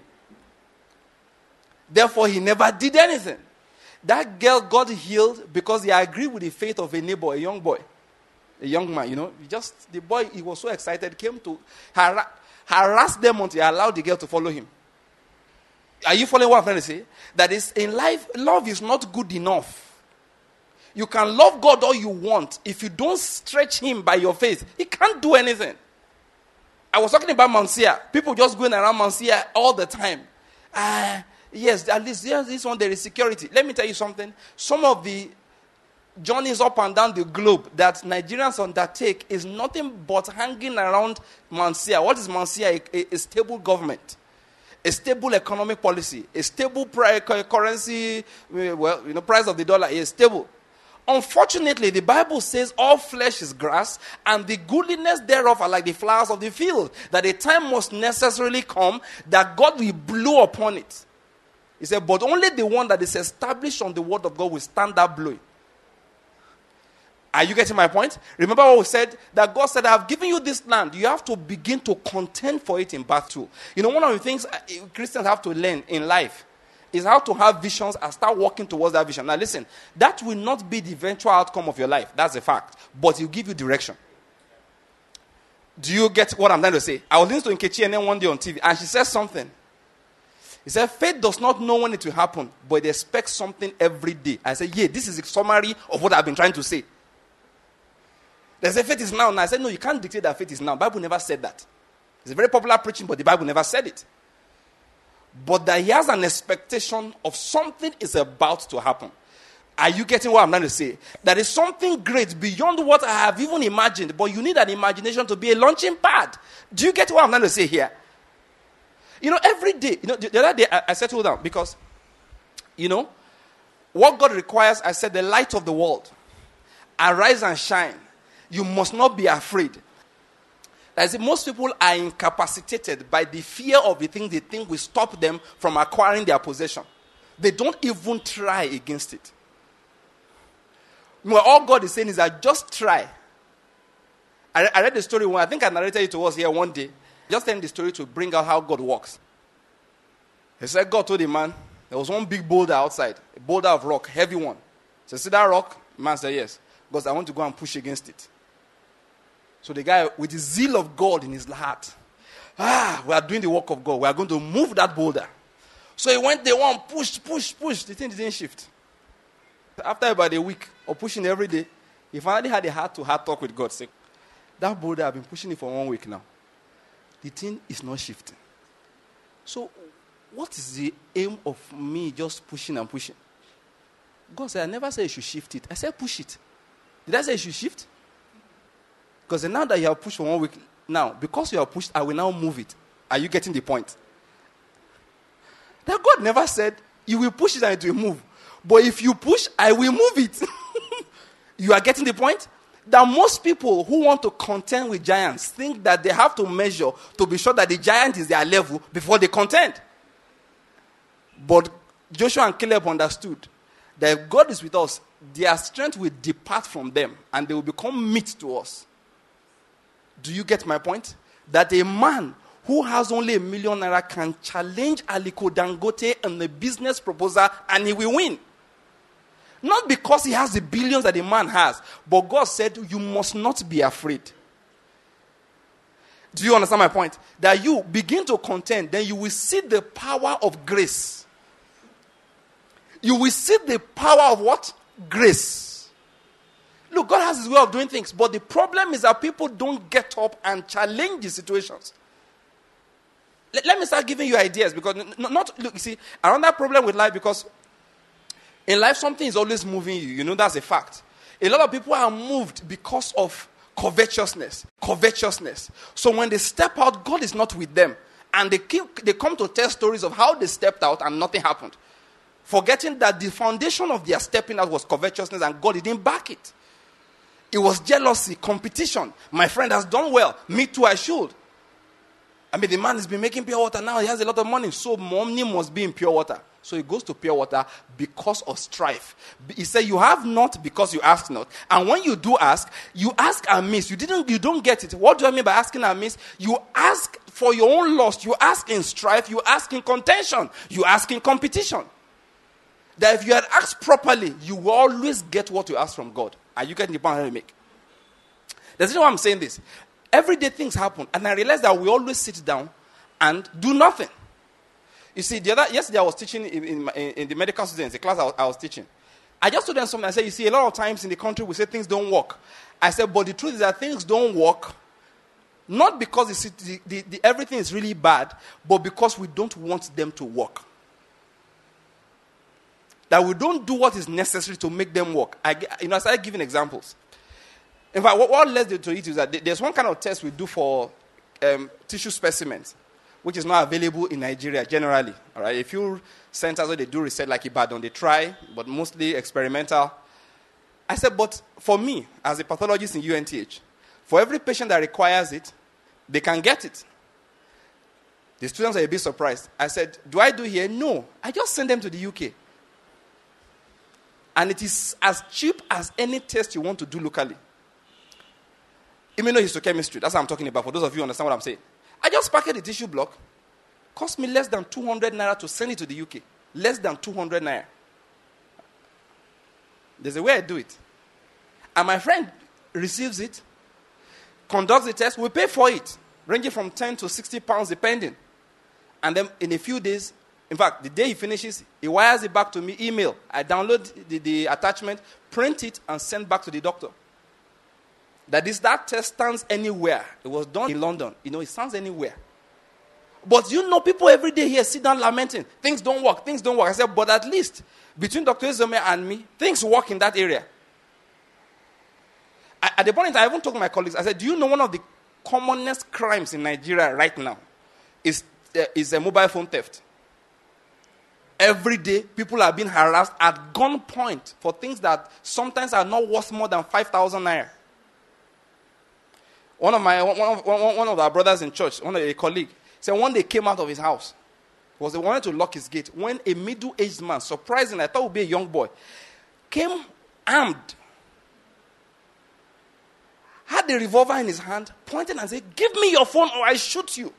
Therefore, he never did anything. That girl got healed because he agreed with the faith of a neighbor, a young boy, a young man, The boy, he was so excited, came to harass them until he allowed the girl to follow him. Are you following what I'm trying to say? That is, in life, love is not good enough. You can love God all you want. If you don't stretch him by your faith, he can't do anything. I was talking about Mount Seir. People just going around Mount Seir all the time. Yes, at least this one there is security. Let me tell you something. Some of the journeys up and down the globe that Nigerians undertake is nothing but hanging around Mount Seir. What is Mount Seir? A stable government, a stable economic policy, a stable currency. Price of the dollar is stable. Unfortunately, the Bible says all flesh is grass, and the goodliness thereof are like the flowers of the field. That a time must necessarily come that God will blow upon it. He said, but only the one that is established on the word of God will stand that blowing. Are you getting my point? Remember what we said? That God said, I have given you this land. You have to begin to contend for it in battle. One of the things Christians have to learn in life is how to have visions and start working towards that vision. Now listen, that will not be the eventual outcome of your life. That's a fact. But it will give you direction. Do you get what I'm trying to say? I was listening to Nkechi and then one day on TV, and she said something. He said, faith does not know when it will happen, but it expects something every day. I said, yeah, this is a summary of what I've been trying to say. They say faith is now. And I said, no, you can't dictate that faith is now. The Bible never said that. It's a very popular preaching, but the Bible never said it. But that he has an expectation of something is about to happen. Are you getting what I'm trying to say? That is something great beyond what I have even imagined, but you need an imagination to be a launching pad. Do you get what I'm trying to say here? You know, every day, the other day I settled down because, what God requires, I said, the light of the world. Arise and shine. You must not be afraid. That is, most people are incapacitated by the fear of the thing they think will stop them from acquiring their possession. They don't even try against it. Well, all God is saying is that just try. I read the story I think I narrated it to us here one day. Just telling the story to bring out how God works. He said, God told the man, there was one big boulder outside, a boulder of rock, heavy one. So see that rock? The man said, yes. Because I want to go and push against it. So the guy, with the zeal of God in his heart, we are doing the work of God. We are going to move that boulder. So he went there, pushed. The thing didn't shift. After about a week of pushing every day, he finally had a heart-to-heart talk with God. Say, that boulder, I've been pushing it for 1 week now. The thing is not shifting. So, what is the aim of me just pushing and pushing? God said, I never said you should shift it. I said push it. Did I say you should shift? Because now that you have pushed for 1 week, now, because you have pushed, I will now move it. Are you getting the point? That God never said, you will push it and it will move. But if you push, I will move it. You are getting the point? That most people who want to contend with giants think that they have to measure to be sure that the giant is their level before they contend. But Joshua and Caleb understood that if God is with us, their strength will depart from them and they will become meat to us. Do you get my point? That a man who has only ₦1 million can challenge Aliko Dangote in a business proposal and he will win. Not because he has the billions that the man has, but God said, you must not be afraid. Do you understand my point? That you begin to contend, then you will see the power of grace. You will see the power of what? Grace. Look, God has his way of doing things, but the problem is that people don't get up and challenge the situations. Let me start giving you ideas, because look, you see, another problem with life, because in life, something is always moving you. You know, that's a fact. A lot of people are moved because of covetousness. So when they step out, God is not with them. And they come to tell stories of how they stepped out and nothing happened. Forgetting that the foundation of their stepping out was covetousness and God didn't back it. It was jealousy, competition. My friend has done well. Me too, I should. I mean, the man has been making pure water now. He has a lot of money. So money must be in pure water. So he goes to pure water because of strife. He said, you have not because you ask not. And when you do ask, you ask and miss. You don't get it. What do I mean by asking and miss? You ask for your own loss. You ask in strife. You ask in contention. You ask in competition. That if you had asked properly, you will always get what you ask from God. Are you getting the point I make? That's why I'm saying this. Everyday things happen. And I realize that we always sit down and do nothing. You see, yesterday I was teaching in the medical students, the class I was teaching. I just told them something. I said, you see, a lot of times in the country we say things don't work. I said, but the truth is that things don't work, not because everything is really bad, but because we don't want them to work. That we don't do what is necessary to make them work. I started giving examples. In fact, what led to it is that there's one kind of test we do for tissue specimens, which is not available in Nigeria generally. All right, a few centers where they do research like Ibadan, they try, but mostly experimental. I said, but for me, as a pathologist in UNTH, for every patient that requires it, they can get it. The students are a bit surprised. I said, do I do here? No, I just send them to the UK. And it is as cheap as any test you want to do locally. Immunohistochemistry, that's what I'm talking about, for those of you who understand what I'm saying. I just package the tissue block. Cost me less than 200 naira to send it to the UK. less than 200 naira. There's a way I do it. And my friend receives it, conducts the test, we pay for it, ranging from 10 to 60 pounds depending. And then in a few days, in fact, the day he finishes, he wires it back to me, email. I download the attachment, print it, and send back to the doctor. That test stands anywhere. It was done in London. It stands anywhere. But people every day here sit down lamenting. Things don't work. I said, but at least between Dr. Ezome and me, things work in that area. At the point I even told my colleagues, I said, do you know one of the commonest crimes in Nigeria right now is a mobile phone theft? Every day, people are being harassed at gunpoint for things that sometimes are not worth more than 5,000 naira. One of our brothers in church, a colleague, said one day came out of his house. He wanted to lock his gate when a middle-aged man, surprisingly, I thought would be a young boy, came armed, had the revolver in his hand, pointed and said, "Give me your phone or I shoot you."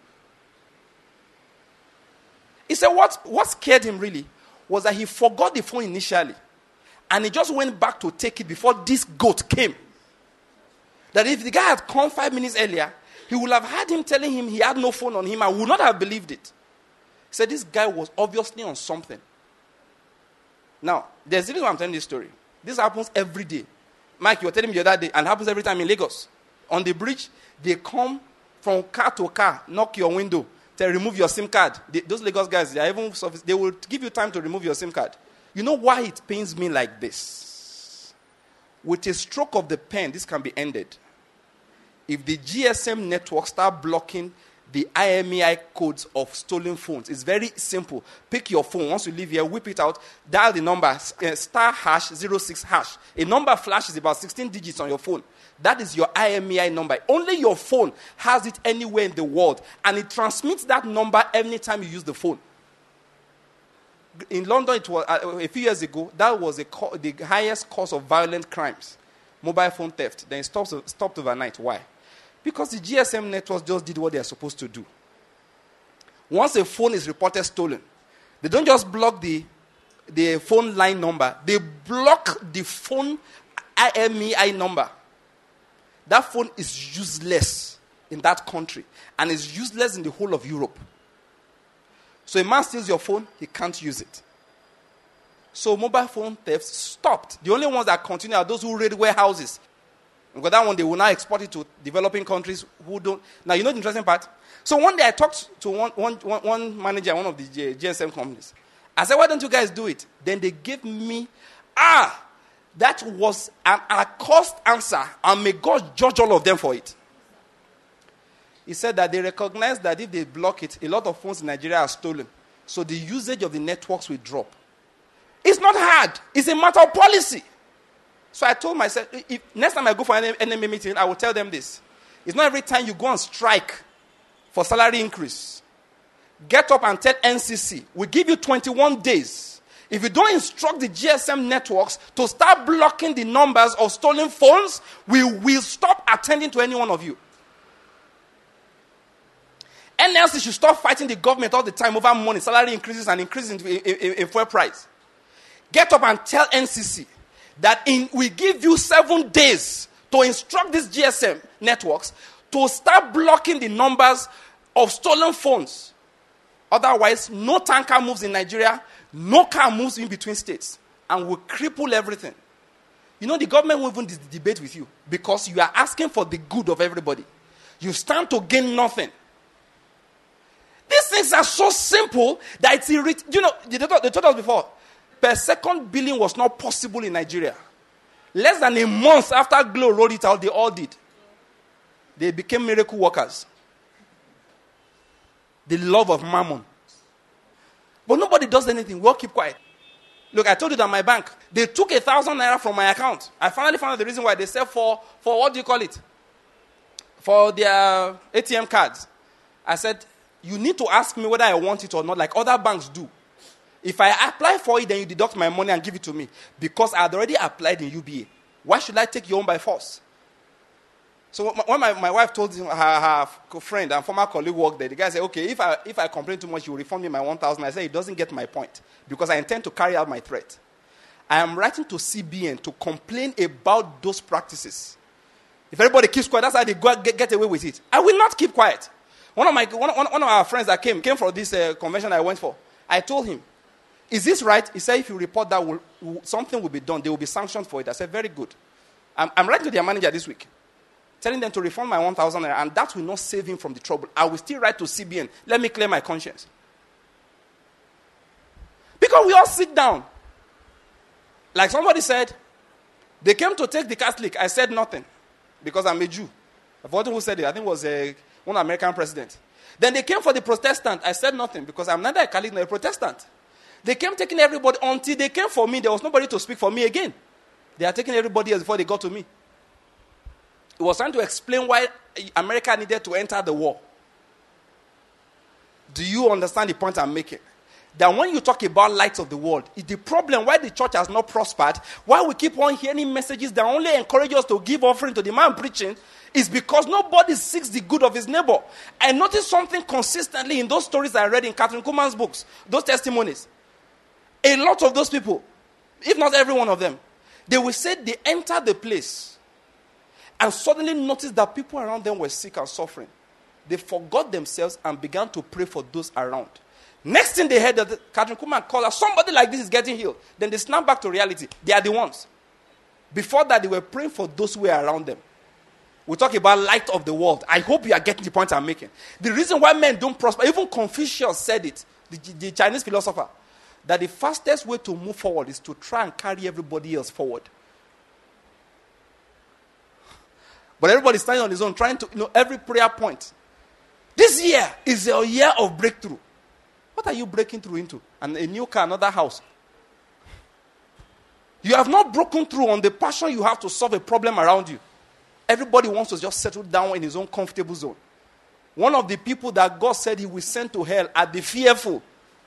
He said what scared him really was that he forgot the phone initially. And he just went back to take it before this goat came. That if the guy had come 5 minutes earlier, he would have had him telling him he had no phone on him and would not have believed it. He said this guy was obviously on something. Now, there's the reason why I'm telling this story. This happens every day. Mike, you were telling me the other day, and it happens every time in Lagos. On the bridge, they come from car to car, knock your window, to remove your SIM card. Those Lagos guys, they will give you time to remove your SIM card. You know why it pains me like this? With a stroke of the pen, this can be ended. If the GSM network start blocking the IMEI codes of stolen phones, it's very simple. Pick your phone. Once you leave here, whip it out, dial the number, *#06#. A number flashes about 16 digits on your phone. That is your IMEI number. Only your phone has it anywhere in the world. And it transmits that number anytime you use the phone. In London, it was a few years ago, that was the highest cause of violent crimes. Mobile phone theft. Then it stopped overnight. Why? Because the GSM networks just did what they are supposed to do. Once a phone is reported stolen, they don't just block the phone line number. They block the phone IMEI number. That phone is useless in that country and is useless in the whole of Europe. So a man steals your phone, he can't use it. So mobile phone thefts stopped. The only ones that continue are those who raid warehouses. Because that one, they will now export it to developing countries who don't. Now, you know the interesting part? So one day I talked to one manager, one of the GSM companies. I said, why don't you guys do it? Then they gave me, that was an accursed answer, and may God judge all of them for it. He said that they recognize that if they block it, a lot of phones in Nigeria are stolen. So the usage of the networks will drop. It's not hard. It's a matter of policy. So I told myself, if next time I go for an NMA meeting, I will tell them this. It's not every time you go on strike for salary increase. Get up and tell NCC, we give you 21 days. If you don't instruct the GSM networks to start blocking the numbers of stolen phones, we will stop attending to any one of you. NLC should stop fighting the government all the time over money, salary increases and increases in fuel price. Get up and tell NCC that we give you 7 days to instruct these GSM networks to start blocking the numbers of stolen phones. Otherwise, no tanker moves in Nigeria, no car moves in between states, and will cripple everything. You know, the government won't even debate with you because you are asking for the good of everybody. You stand to gain nothing. These things are so simple that it's irritating. You know, they told us before, per second billing was not possible in Nigeria. Less than a month after Glo rolled it out, they all did. They became miracle workers. The love of mammon. But nobody does anything. We all keep quiet. Look, I told you that my bank, they took 1,000 naira from my account. I finally found out the reason why. They said for what do you call it? For their ATM cards. I said, you need to ask me whether I want it or not, like other banks do. If I apply for it, then you deduct my money and give it to me. Because I had already applied in UBA. Why should I take your own by force? So when my wife told him, her friend and former colleague worked there, the guy said, okay, if I complain too much, you will refund me my 1,000. I said, it doesn't get my point because I intend to carry out my threat. I am writing to CBN to complain about those practices. If everybody keeps quiet, that's how they get away with it. I will not keep quiet. One of our friends that came for this convention I went for, I told him, is this right? He said, if you report that, something will be done. They will be sanctioned for it. I said, very good. I'm writing to their manager this week, telling them to refund my 1,000, and that will not save him from the trouble. I will still write to CBN. Let me clear my conscience. Because we all sit down. Like somebody said, they came to take the Catholic. I said nothing because I'm a Jew. I forgot who said it. I think it was one American president. Then they came for the Protestant. I said nothing because I'm neither a Catholic nor a Protestant. They came taking everybody until they came for me. There was nobody to speak for me again. They are taking everybody else before they got to me. It was trying to explain why America needed to enter the war. Do you understand the point I'm making? That when you talk about light of the world, the problem why the church has not prospered, why we keep on hearing messages that only encourage us to give offering to the man preaching, is because nobody seeks the good of his neighbor. I noticed something consistently in those stories I read in Catherine Kuhlman's books, those testimonies. A lot of those people, if not every one of them, they will say they entered the place and suddenly noticed that people around them were sick and suffering. They forgot themselves and began to pray for those around. Next thing they heard that Catherine Kuhlman called out, somebody like this is getting healed. Then they snap back to reality. They are the ones. Before that, they were praying for those who were around them. We talk about light of the world. I hope you are getting the point I'm making. The reason why men don't prosper, even Confucius said it, the Chinese philosopher, that the fastest way to move forward is to try and carry everybody else forward. But everybody's standing on his own, trying to, every prayer point. This year is a year of breakthrough. What are you breaking through into? And a new car, another house. You have not broken through on the passion you have to solve a problem around you. Everybody wants to just settle down in his own comfortable zone. One of the people that God said he will send to hell are the fearful.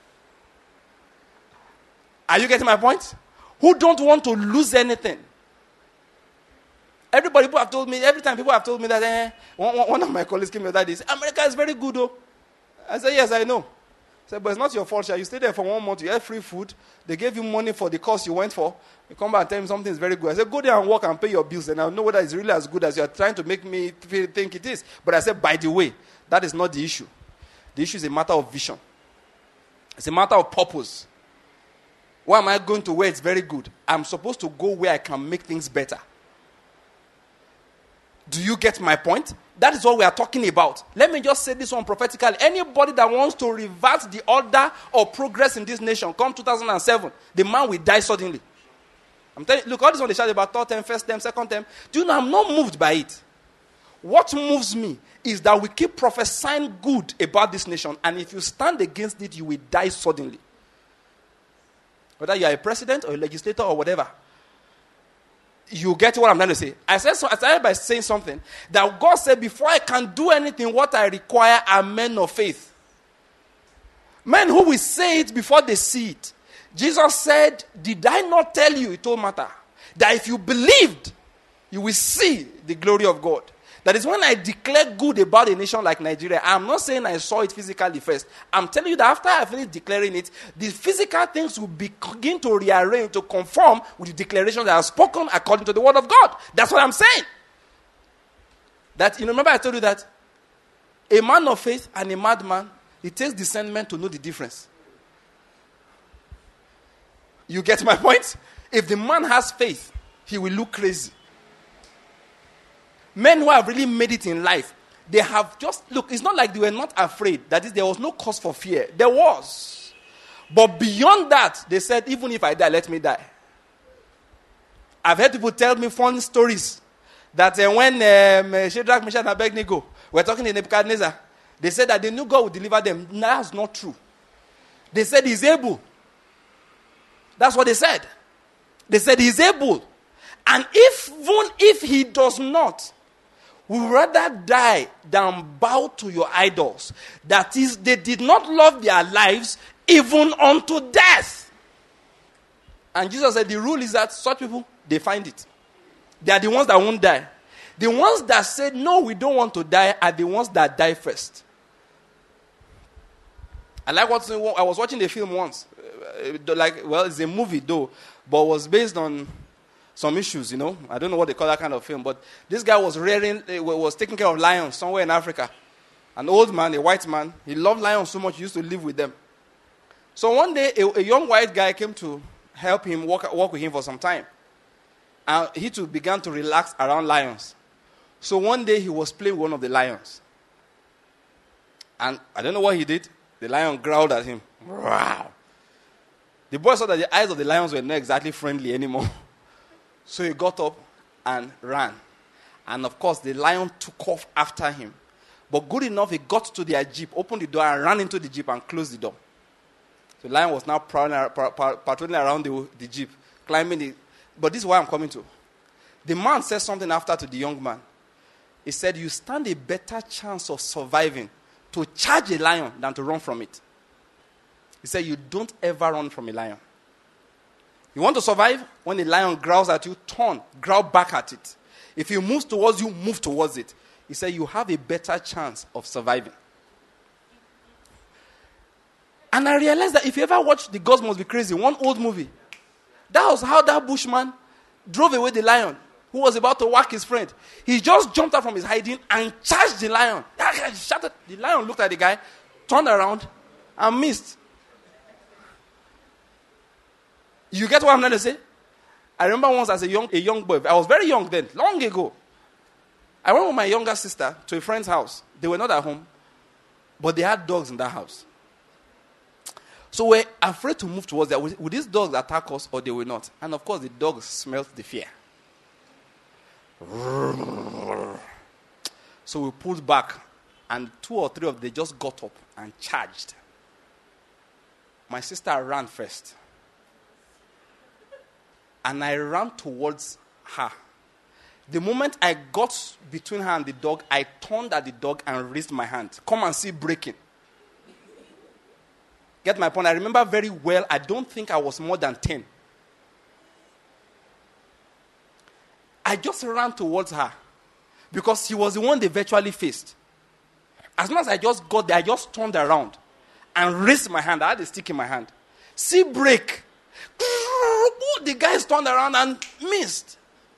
Are you getting my point? Who don't want to lose anything. Every time people have told me that, one of my colleagues came with that, they said, America is very good, though. I said, yes, I know. I said, but it's not your fault, Sha. You stayed there for 1 month, you had free food, they gave you money for the course you went for, you come back and tell me something is very good. I said, go there and work and pay your bills, and I'll know whether it's really as good as you are trying to make me think it is. But I said, by the way, that is not the issue. The issue is a matter of vision. It's a matter of purpose. Why am I going to where it's very good? I'm supposed to go where I can make things better. Do you get my point? That is what we are talking about. Let me just say this one prophetically. Anybody that wants to revert the order of progress in this nation, come 2007, the man will die suddenly. I'm telling you, look, all this one they shout about third term, first term, second term. Do you know I'm not moved by it? What moves me is that we keep prophesying good about this nation, and if you stand against it, you will die suddenly. Whether you are a president or a legislator or whatever. You get what I'm trying to say. I started by saying something that God said, before I can do anything, what I require are men of faith. Men who will say it before they see it. Jesus said, did I not tell you, he told Martha, that if you believed, you will see the glory of God. That is when I declare good about a nation like Nigeria. I'm not saying I saw it physically first. I'm telling you that after I finish declaring it, the physical things will begin to rearrange, to conform with the declaration that are spoken according to the word of God. That's what I'm saying. That, remember I told you that a man of faith and a madman, it takes discernment to know the difference. You get my point? If the man has faith, he will look crazy. Men who have really made it in life, they have just, look, it's not like they were not afraid. That is, there was no cause for fear. There was. But beyond that, they said, even if I die, let me die. I've heard people tell me fun stories. That when Shadrach, Meshach, and Abednego were talking to Nebuchadnezzar, they said that they knew God would deliver them. That's not true. They said he's able. That's what they said. They said he's able. And even if he does not, we rather die than bow to your idols. That is, they did not love their lives even unto death. And Jesus said the rule is that such people, they find it. They are the ones that won't die. The ones that said, no, we don't want to die, are the ones that die first. I was watching a film once. It's a movie though, but was based on some issues, I don't know what they call that kind of film, but this guy was taking care of lions somewhere in Africa. An old man, a white man, he loved lions so much he used to live with them. So one day, a young white guy came to help him walk with him for some time. And he too began to relax around lions. So one day he was playing with one of the lions. And I don't know what he did. The lion growled at him. Wow. The boy saw that the eyes of the lions were not exactly friendly anymore. So he got up and ran. And of course, the lion took off after him. But good enough, he got to their jeep, opened the door, and ran into the jeep and closed the door. So the lion was now patrolling around the jeep, climbing the... But this is why I'm coming to. The man said something after to the young man. He said, you stand a better chance of surviving to charge a lion than to run from it. He said, you don't ever run from a lion. You want to survive? When the lion growls at you, growl back at it. If he moves towards you, move towards it. He said, you have a better chance of surviving. And I realized that if you ever watch The Gods Must Be Crazy, one old movie, that was how that bushman drove away the lion who was about to whack his friend. He just jumped out from his hiding and charged the lion. The lion looked at the guy, turned around, and missed. You get what I'm trying to say? I remember once as a young boy, I was very young then, long ago. I went with my younger sister to a friend's house. They were not at home, but they had dogs in that house. So we're afraid to move towards that. Would these dogs attack us or they will not? And of course, the dogs smelled the fear. So we pulled back, and 2 or 3 of them just got up and charged. My sister ran first. And I ran towards her. The moment I got between her and the dog, I turned at the dog and raised my hand. Come and see breaking. Get my point? I remember very well, I don't think I was more than 10. I just ran towards her because she was the one they virtually faced. As soon as I just got there, I just turned around and raised my hand. I had a stick in my hand. See break. The guys turned around and missed.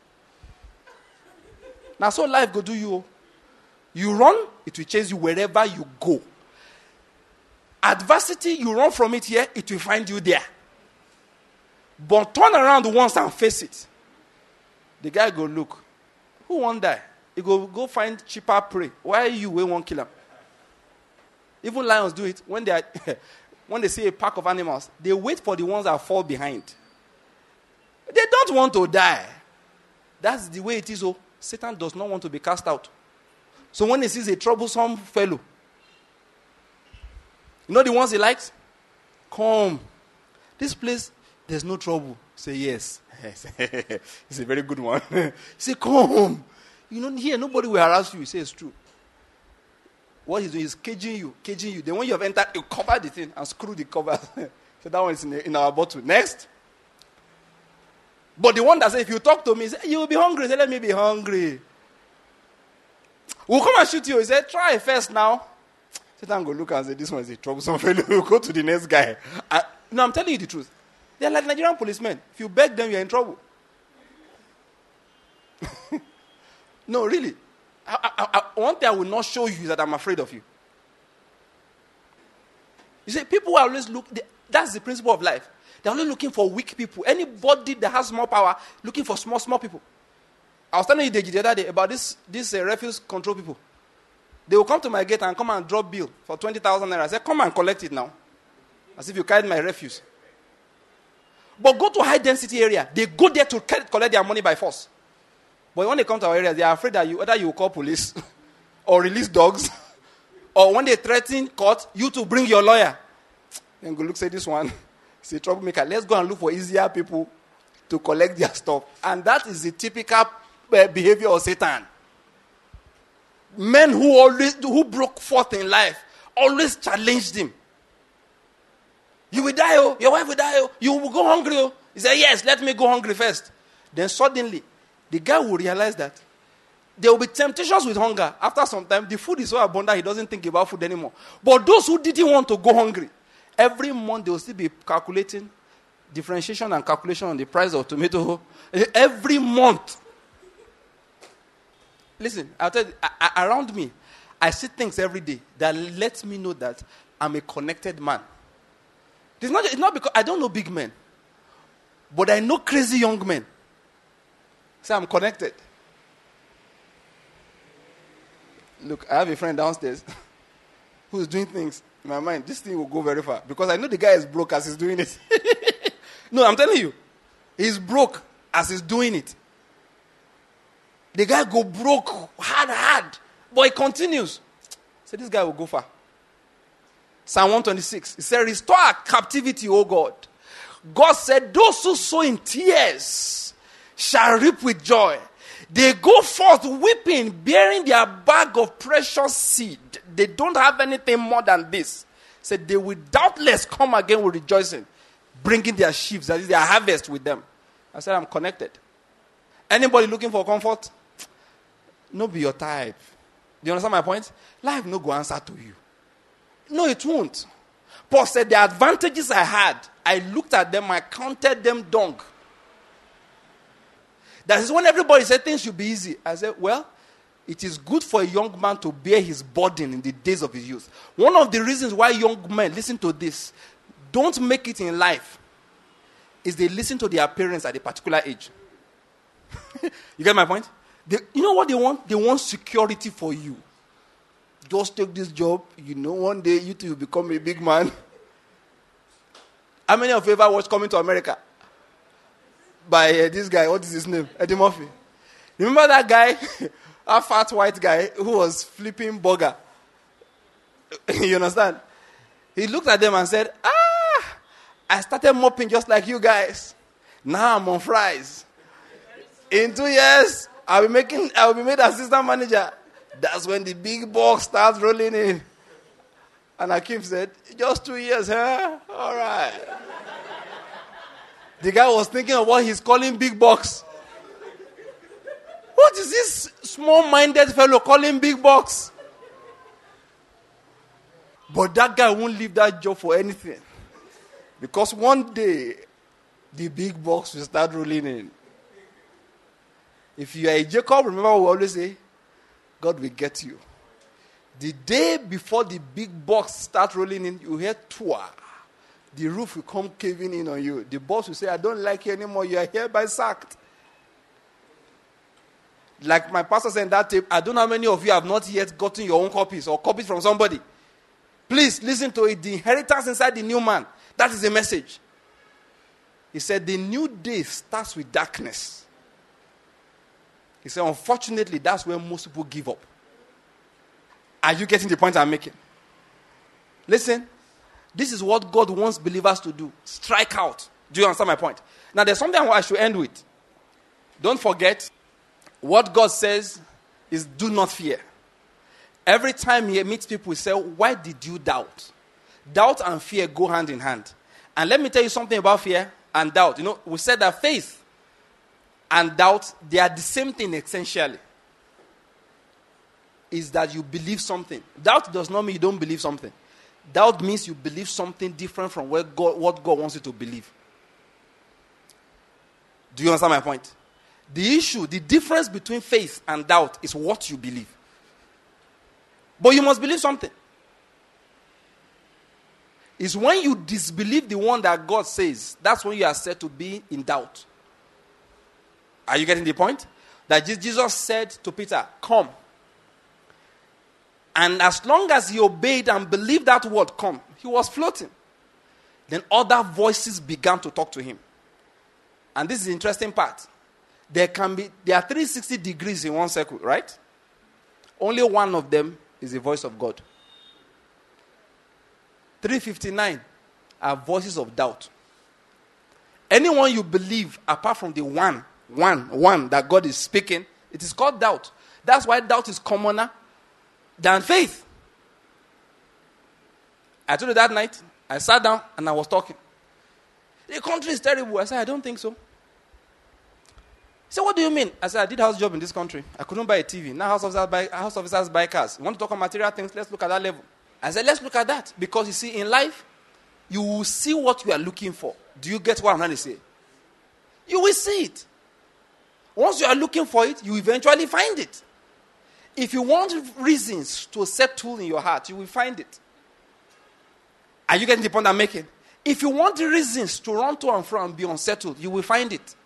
Now, so life go do you. You run, it will chase you wherever you go. Adversity, you run from it here, it will find you there. But turn around once and face it. The guy go, look, who won't die? He go find cheaper prey. Why you won't kill him? Even lions do it. When they see a pack of animals, they wait for the ones that fall behind. They don't want to die. That's the way it is. Oh, Satan does not want to be cast out. So when he sees a troublesome fellow, you know the ones he likes? Come. This place, there's no trouble. Say yes. It's a very good one. Say, come. You know, here, nobody will harass you. You say it's true. What he's doing is caging you. Then when you have entered, you cover the thing and screw the cover. So that one is in our bottle. Next. But the one that says, if you talk to me, say, you will be hungry. Say, let me be hungry. We'll come and shoot you. He said, try first now. Satan go look and say, this one is a troublesome fellow. We'll go to the next guy. No, I'm telling you the truth. They're like Nigerian policemen. If you beg them, you're in trouble. No, really. One thing I will not show you is that I'm afraid of you. You see, people are always that's the principle of life. They're only looking for weak people. Anybody that has small power, looking for small people. I was telling you the other day about this refuse control people. They will come to my gate and come and drop bill for 20,000 naira. I said, come and collect it now. As if you carried my refuse. But go to high density area. They go there to collect their money by force. But when they come to our area, they are afraid that whether you will call police or release dogs, or when they threaten court, you to bring your lawyer. Then go look, say this one. It's a troublemaker. Let's go and look for easier people to collect their stuff. And that is the typical behavior of Satan. Men who broke forth in life always challenged him. You will die, oh. Your wife will die, oh. You will go hungry, oh. He said, yes, let me go hungry first. Then suddenly, the guy will realize that There will be temptations with hunger. After some time, the food is so abundant, he doesn't think about food anymore. But those who didn't want to go hungry, every month they will still be calculating differentiation and calculation on the price of tomato. Every month. Listen, I'll tell you, around me, I see things every day that lets me know that I'm a connected man. It's not because I don't know big men, but I know crazy young men. So I'm connected. Look, I have a friend downstairs who's doing things. In my mind, this thing will go very far. Because I know the guy is broke as he's doing it. No, I'm telling you. He's broke as he's doing it. The guy go broke hard. But he continues. So this guy will go far. Psalm 126. He said, restore our captivity, O God. God said, those who sow in tears shall reap with joy. They go forth weeping, bearing their bag of precious seed. They don't have anything more than this. Said they will doubtless come again with rejoicing, bringing their sheaves, that is their harvest with them. I said, I'm connected. Anybody looking for comfort? No be your type. Do you understand my point? Life no go answer to you. No, it won't. Paul said, the advantages I had, I looked at them, I counted them dung. That is when everybody said things should be easy. I said, well, it is good for a young man to bear his burden in the days of his youth. One of the reasons why young men, listen to this, don't make it in life is they listen to their parents at a particular age. You get my point? You know what they want? They want security for you. Just take this job. You know, one day you two will become a big man. How many of you ever watched Coming to America? By this guy, what is his name? Eddie Murphy. Remember that guy? A fat white guy who was flipping burger. You understand? He looked at them and said, I started mopping just like you guys. Now I'm on fries. In 2 years, I'll be made assistant manager. That's when the big box starts rolling in. And Akeem said, just 2 years, huh? All right. The guy was thinking of what he's calling big box. What is this small-minded fellow calling big box? But that guy won't leave that job for anything. Because one day, the big box will start rolling in. If you are a Jacob, remember what we always say? God will get you. The day before the big box starts rolling in, you hear twa. The roof will come caving in on you. The boss will say, I don't like you anymore. You are hereby sacked. Like my pastor said in that tape, I don't know how many of you have not yet gotten your own copies or copies from somebody. Please listen to it. The inheritance inside the new man. That is the message. He said, the new day starts with darkness. He said, unfortunately, that's where most people give up. Are you getting the point I'm making? Listen, this is what God wants believers to do. Strike out. Do you understand my point? Now, there's something I should end with. Don't forget, what God says is do not fear. Every time he meets people, he says, why did you doubt? Doubt and fear go hand in hand. And let me tell you something about fear and doubt. You know, we said that faith and doubt, they are the same thing essentially. Is that you believe something. Doubt does not mean you don't believe something. Doubt means you believe something different from what God wants you to believe. Do you understand my point? The issue, the difference between faith and doubt is what you believe. But you must believe something. It's when you disbelieve the one that God says, that's when you are said to be in doubt. Are you getting the point? That Jesus said to Peter, come. And as long as he obeyed and believed that word come, he was floating. Then other voices began to talk to him. And this is the interesting part. There are 360 degrees in one circle, right? Only one of them is the voice of God. 359 are voices of doubt. Anyone you believe apart from the one that God is speaking, it is called doubt. That's why doubt is commoner than faith. I told you that night, I sat down and I was talking. The country is terrible. I said, I don't think so. He So what do you mean? I said, I did house job in this country. I couldn't buy a TV. Now house officers buy cars. You want to talk about material things? Let's look at that level. I said, let's look at that. Because you see, in life, you will see what you are looking for. Do you get what I'm trying to say? You will see it. Once you are looking for it, you eventually find it. If you want reasons to settle in your heart, you will find it. Are you getting the point I'm making? If you want reasons to run to and from and be unsettled, you will find it.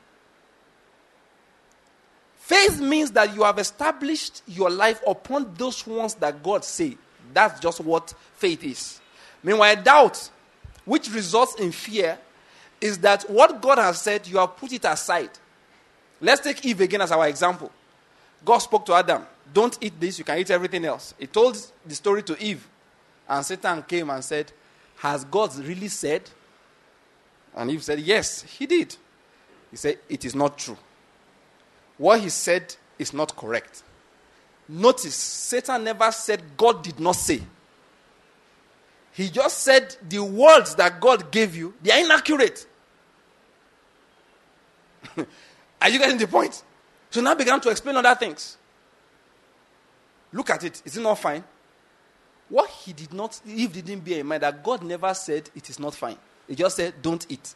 Faith means that you have established your life upon those ones that God say. That's just what faith is. Meanwhile, doubt, which results in fear, is that what God has said, you have put it aside. Let's take Eve again as our example. God spoke to Adam, don't eat this, you can eat everything else. He told the story to Eve. And Satan came and said, has God really said? And Eve said, yes, he did. He said, it is not true. What he said is not correct. Notice, Satan never said God did not say. He just said the words that God gave you, they are inaccurate. Are you getting the point? So now began to explain other things. Look at it. Is it not fine? What he did not, Eve didn't bear in mind that God never said it is not fine. He just said, don't eat.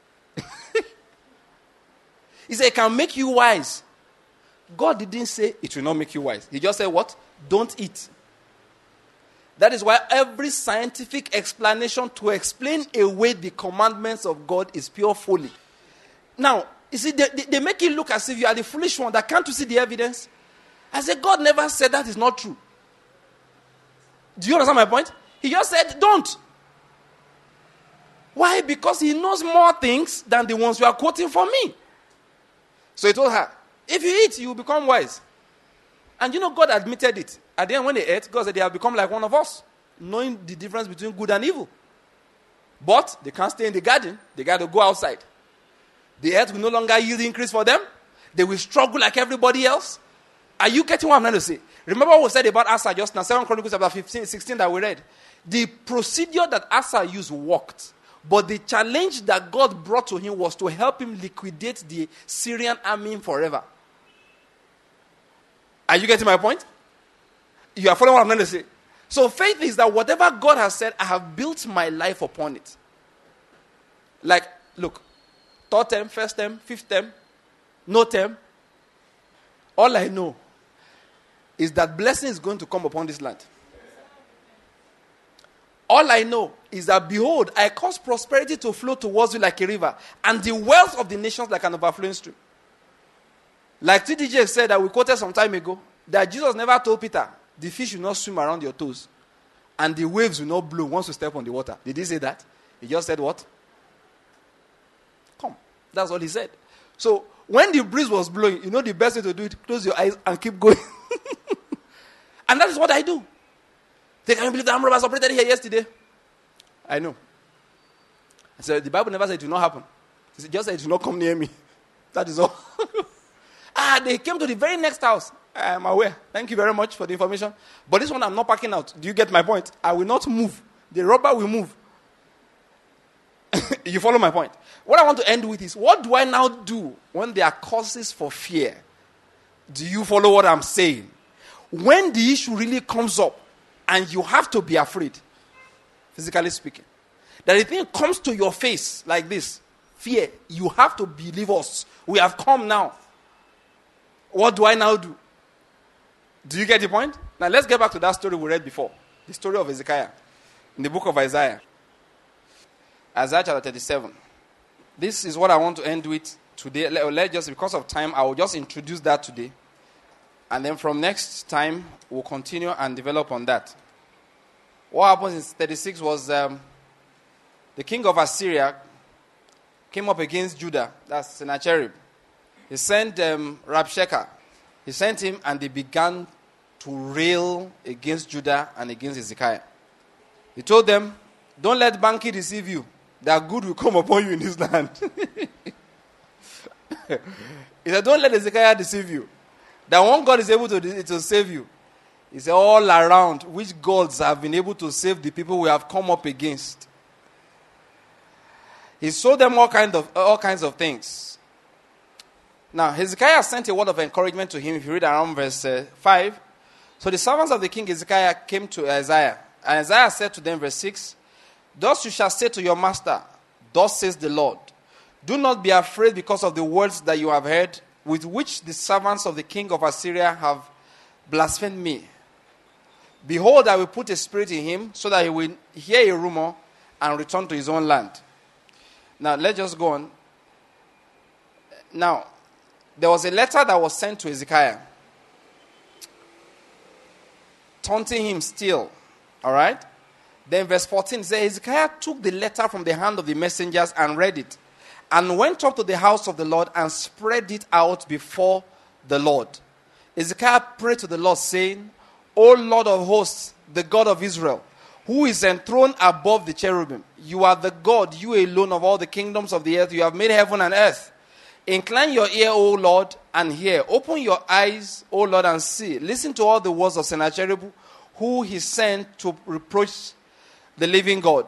He said, it can make you wise. God didn't say it will not make you wise. He just said what? Don't eat. That is why every scientific explanation to explain away the commandments of God is pure folly. Now, you see, they make it look as if you are the foolish one that can't you see the evidence? I said, God never said that is not true. Do you understand my point? He just said, don't. Why? Because he knows more things than the ones you are quoting for me. So he told her, if you eat, you will become wise. And you know, God admitted it. At the end, when they ate, God said they have become like one of us, knowing the difference between good and evil. But they can't stay in the garden. They got to go outside. The earth will no longer yield increase for them. They will struggle like everybody else. Are you getting what I'm trying to say? Remember what we said about Asa just now, 2 Chronicles chapter 16 that we read. The procedure that Asa used worked. But the challenge that God brought to him was to help him liquidate the Syrian army forever. Are you getting my point? You are following what I'm trying to say? So faith is that whatever God has said, I have built my life upon it. Like, look, third term, first term, fifth term, no term. All I know is that blessing is going to come upon this land. All I know is that, behold, I cause prosperity to flow towards you like a river, and the wealth of the nations like an overflowing stream. Like TDJ said that we quoted some time ago, that Jesus never told Peter, the fish will not swim around your toes, and the waves will not blow once you step on the water. Did he say that? He just said what? Come. That's all he said. So, when the breeze was blowing, you know the best way to do it, close your eyes and keep going. And that is what I do. They can't believe the armed robbers operated here yesterday. I know. I said, the Bible never said it will not happen. It just said it will not come near me. That is all. They came to the very next house. I am aware. Thank you very much for the information. But this one I'm not packing out. Do you get my point? I will not move. The robber will move. You follow my point? What I want to end with is, what do I now do when there are causes for fear? Do you follow what I'm saying? When the issue really comes up, and you have to be afraid, physically speaking, that the thing comes to your face like this, fear, you have to believe us. We have come now. What do I now do? Do you get the point? Now let's get back to that story we read before. The story of Hezekiah in the book of Isaiah. Isaiah chapter 37. This is what I want to end with today. Let just, because of time, I will just introduce that today. And then from next time, we'll continue and develop on that. What happens in 36 was the king of Assyria came up against Judah. That's Sennacherib. He sent Rabshakeh. He sent him, and they began to rail against Judah and against Hezekiah. He told them, don't let Banki deceive you, that good will come upon you in this land. He said, don't let Hezekiah deceive you, that one God is able to save you. He said, all around, which gods have been able to save the people we have come up against? He showed them all kinds of things. Now, Hezekiah sent a word of encouragement to him. If you read around verse 5. So the servants of the king Hezekiah came to Isaiah. And Isaiah said to them, verse 6, thus you shall say to your master, thus says the Lord, do not be afraid because of the words that you have heard, with which the servants of the king of Assyria have blasphemed me. Behold, I will put a spirit in him, so that he will hear a rumor and return to his own land. Now, let's just go on. Now, there was a letter that was sent to Hezekiah, taunting him still. All right? Then verse 14 says, Hezekiah took the letter from the hand of the messengers and read it, and went up to the house of the Lord and spread it out before the Lord. Hezekiah prayed to the Lord, saying, O Lord of hosts, the God of Israel, who is enthroned above the cherubim, you are the God, you alone of all the kingdoms of the earth. You have made heaven and earth. Incline your ear, O Lord, and hear. Open your eyes, O Lord, and see. Listen to all the words of Sennacherib, who he sent to reproach the living God.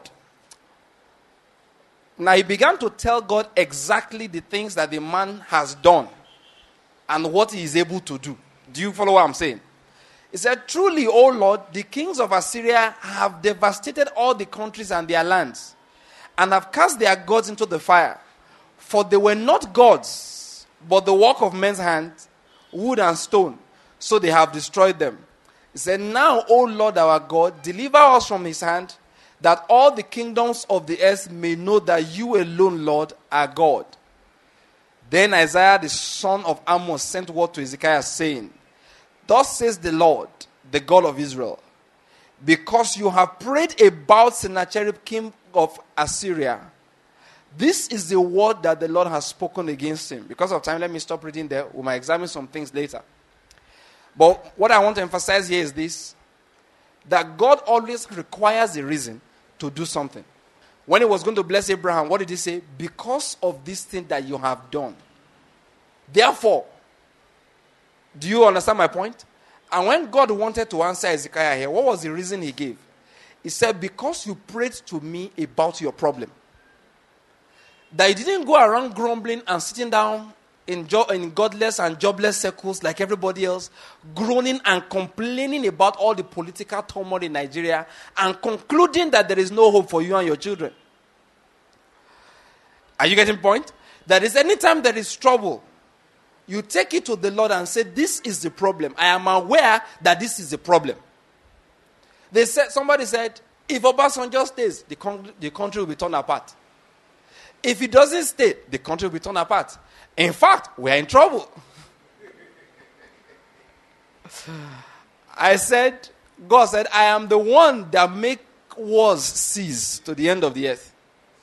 Now he began to tell God exactly the things that the man has done and what he is able to do. Do you follow what I'm saying? He said, truly, O Lord, the kings of Assyria have devastated all the countries and their lands, and have cast their gods into the fire. For they were not gods, but the work of men's hands, wood and stone. So they have destroyed them. He said, now, O Lord our God, deliver us from his hand, that all the kingdoms of the earth may know that you alone, Lord, are God. Then Isaiah the son of Amos sent word to Hezekiah, saying, thus says the Lord, the God of Israel, because you have prayed about Sennacherib, king of Assyria, this is the word that the Lord has spoken against him. Because of time, let me stop reading there. We might examine some things later. But what I want to emphasize here is this, that God always requires a reason to do something. When he was going to bless Abraham, what did he say? Because of this thing that you have done. Therefore, do you understand my point? And when God wanted to answer Hezekiah here, what was the reason he gave? He said, because you prayed to me about your problem. That he didn't go around grumbling and sitting down in godless and jobless circles like everybody else, groaning and complaining about all the political turmoil in Nigeria and concluding that there is no hope for you and your children. Are you getting the point? That is, anytime there is trouble, you take it to the Lord and say, this is the problem. I am aware that this is the problem. Somebody said, if Obasanjo stays, the country will be torn apart. If he doesn't stay, the country will be torn apart. In fact, we are in trouble. God said, I am the one that make wars cease to the end of the earth.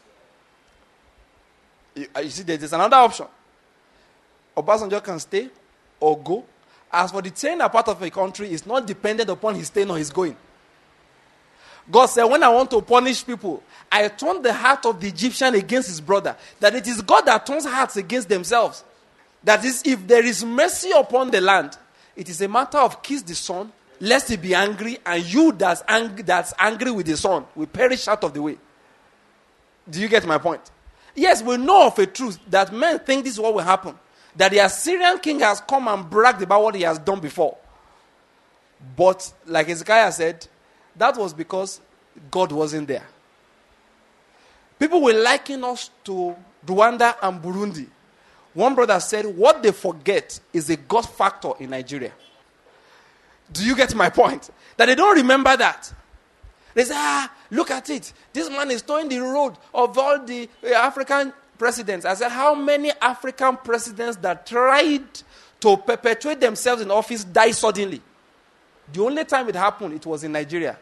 You see, there's another option. Obasanjo can stay or go. As for the tearing apart of a country, it's not dependent upon his staying or his going. God said, when I want to punish people, I turn the heart of the Egyptian against his brother. That it is God that turns hearts against themselves. That is, if there is mercy upon the land, it is a matter of kiss the son, lest he be angry, and you that's angry with the son will perish out of the way. Do you get my point? Yes, we know of a truth that men think this is what will happen. That the Assyrian king has come and bragged about what he has done before. But, like Hezekiah said, that was because God wasn't there. People will liken us to Rwanda and Burundi. One brother said, what they forget is a God factor in Nigeria. Do you get my point? That they don't remember that. They say, look at it. This man is towing the road of all the African presidents. I said, how many African presidents that tried to perpetuate themselves in office died suddenly? The only time it happened, it was in Nigeria.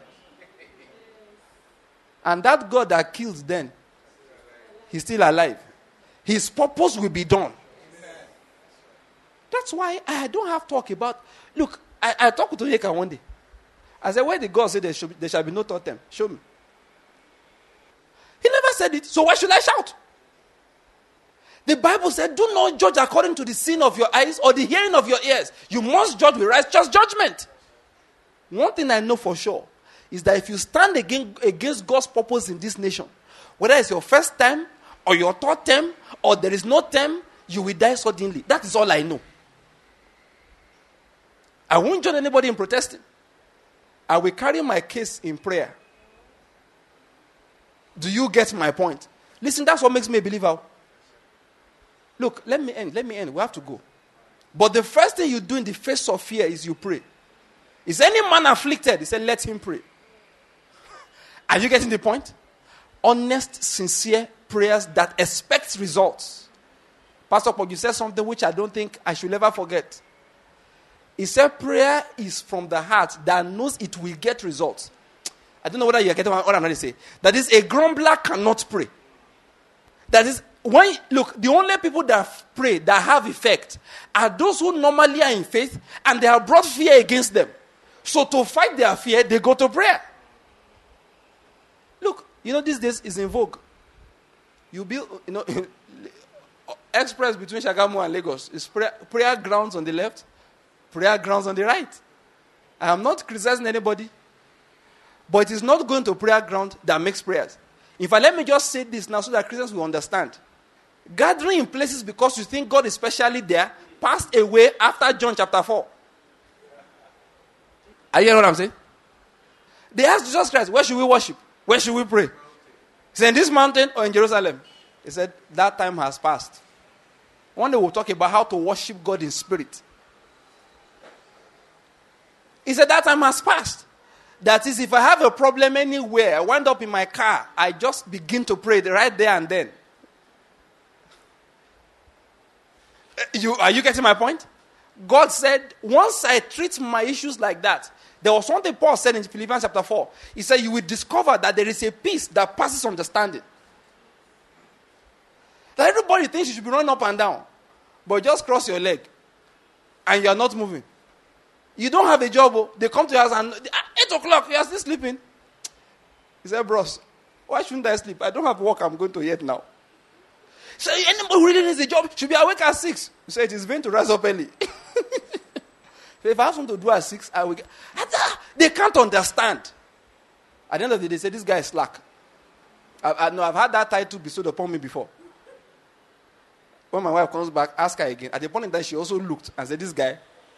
And that God that killed then, he's still alive. His purpose will be done. That's why I don't have to talk about... Look, I talked to Yeka one day. I said, where did God say there shall be no totem? Show me. He never said it, so why should I shout? The Bible said, do not judge according to the seeing of your eyes or the hearing of your ears. You must judge with righteous judgment. One thing I know for sure is that if you stand against God's purpose in this nation, whether it's your first time or your third term or there is no term, you will die suddenly. That is all I know. I won't join anybody in protesting. I will carry my case in prayer. Do you get my point? Listen, that's what makes me a believer. Look, let me end. We have to go. But the first thing you do in the face of fear is you pray. Is any man afflicted? He said, let him pray. Are you getting the point? Honest, sincere prayers that expect results. Pastor Paul, you said something which I don't think I should ever forget. He said prayer is from the heart that knows it will get results. I don't know whether you are getting what I'm trying to say. That is, a grumbler cannot pray. That is, the only people that pray, that have effect, are those who normally are in faith and they have brought fear against them. So to fight their fear, they go to prayer. Look, these days is in vogue. You build, express between Shagamu and Lagos is prayer grounds on the left, prayer grounds on the right. I am not criticizing anybody, but it is not going to prayer ground that makes prayers. In fact, let me just say this now so that Christians will understand. Gathering in places because you think God is specially there passed away after John chapter 4. Are you hearing what I'm saying? They asked Jesus Christ, where should we worship? Where should we pray? He said, in this mountain or in Jerusalem? He said, that time has passed. One day we'll talk about how to worship God in spirit. He said, that time has passed. That is, if I have a problem anywhere, I wind up in my car, I just begin to pray right there and then. Are you getting my point? God said, once I treat my issues like that, there was something Paul said in Philippians chapter 4. He said, you will discover that there is a peace that passes understanding. That everybody thinks you should be running up and down, but just cross your leg and you are not moving. You don't have a job. They come to your house and 8 o'clock, you are still sleeping. He said, bros, why shouldn't I sleep? I don't have work I'm going to yet now. So anybody who really needs a job should be awake at 6. He said, it is vain to rise up early. If I have something to do at 6, I will get... They can't understand. At the end of the day, they say, this guy is slack. I've had that title bestowed upon me before. When my wife comes back, ask her again. At the point in time, she also looked and said, this guy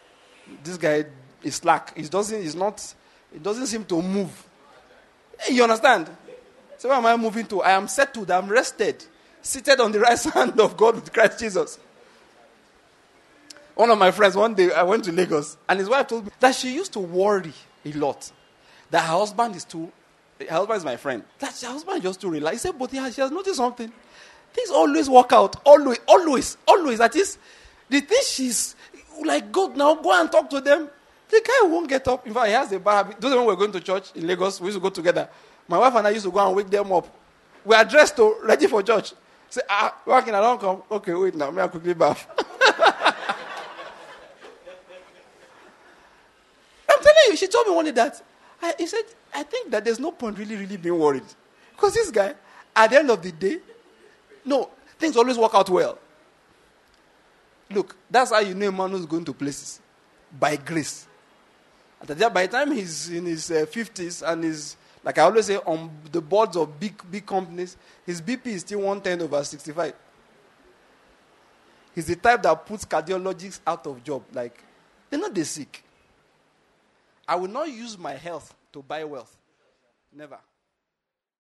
is slack. It doesn't seem to move. You understand? So where am I moving to? I am settled. I am rested. Seated on the right hand of God with Christ Jesus. One of my friends, one day I went to Lagos and his wife told me that she used to worry a lot. That her husband is my friend. That her husband is just too relaxed. He said, but she has noticed something. Things always work out. Always. That is, the thing she's like, God, now go and talk to them. The guy won't get up. In fact, he has a bad habit. Those when we were going to church in Lagos, we used to go together. My wife and I used to go and wake them up. We are dressed ready for church. Say, working, I don't come. Okay, wait now. May I quickly bath? I'm telling you, she told me one day that. He said, I think that there's no point really being worried. Because this guy, at the end of the day, things always work out well. Look, that's how you know a man who's going to places. By grace. By the time he's in his 50s and is, like I always say, on the boards of big companies, his BP is still 110/65. He's the type that puts cardiologists out of job. Like, they're not the sick. I will not use my health to buy wealth. Never.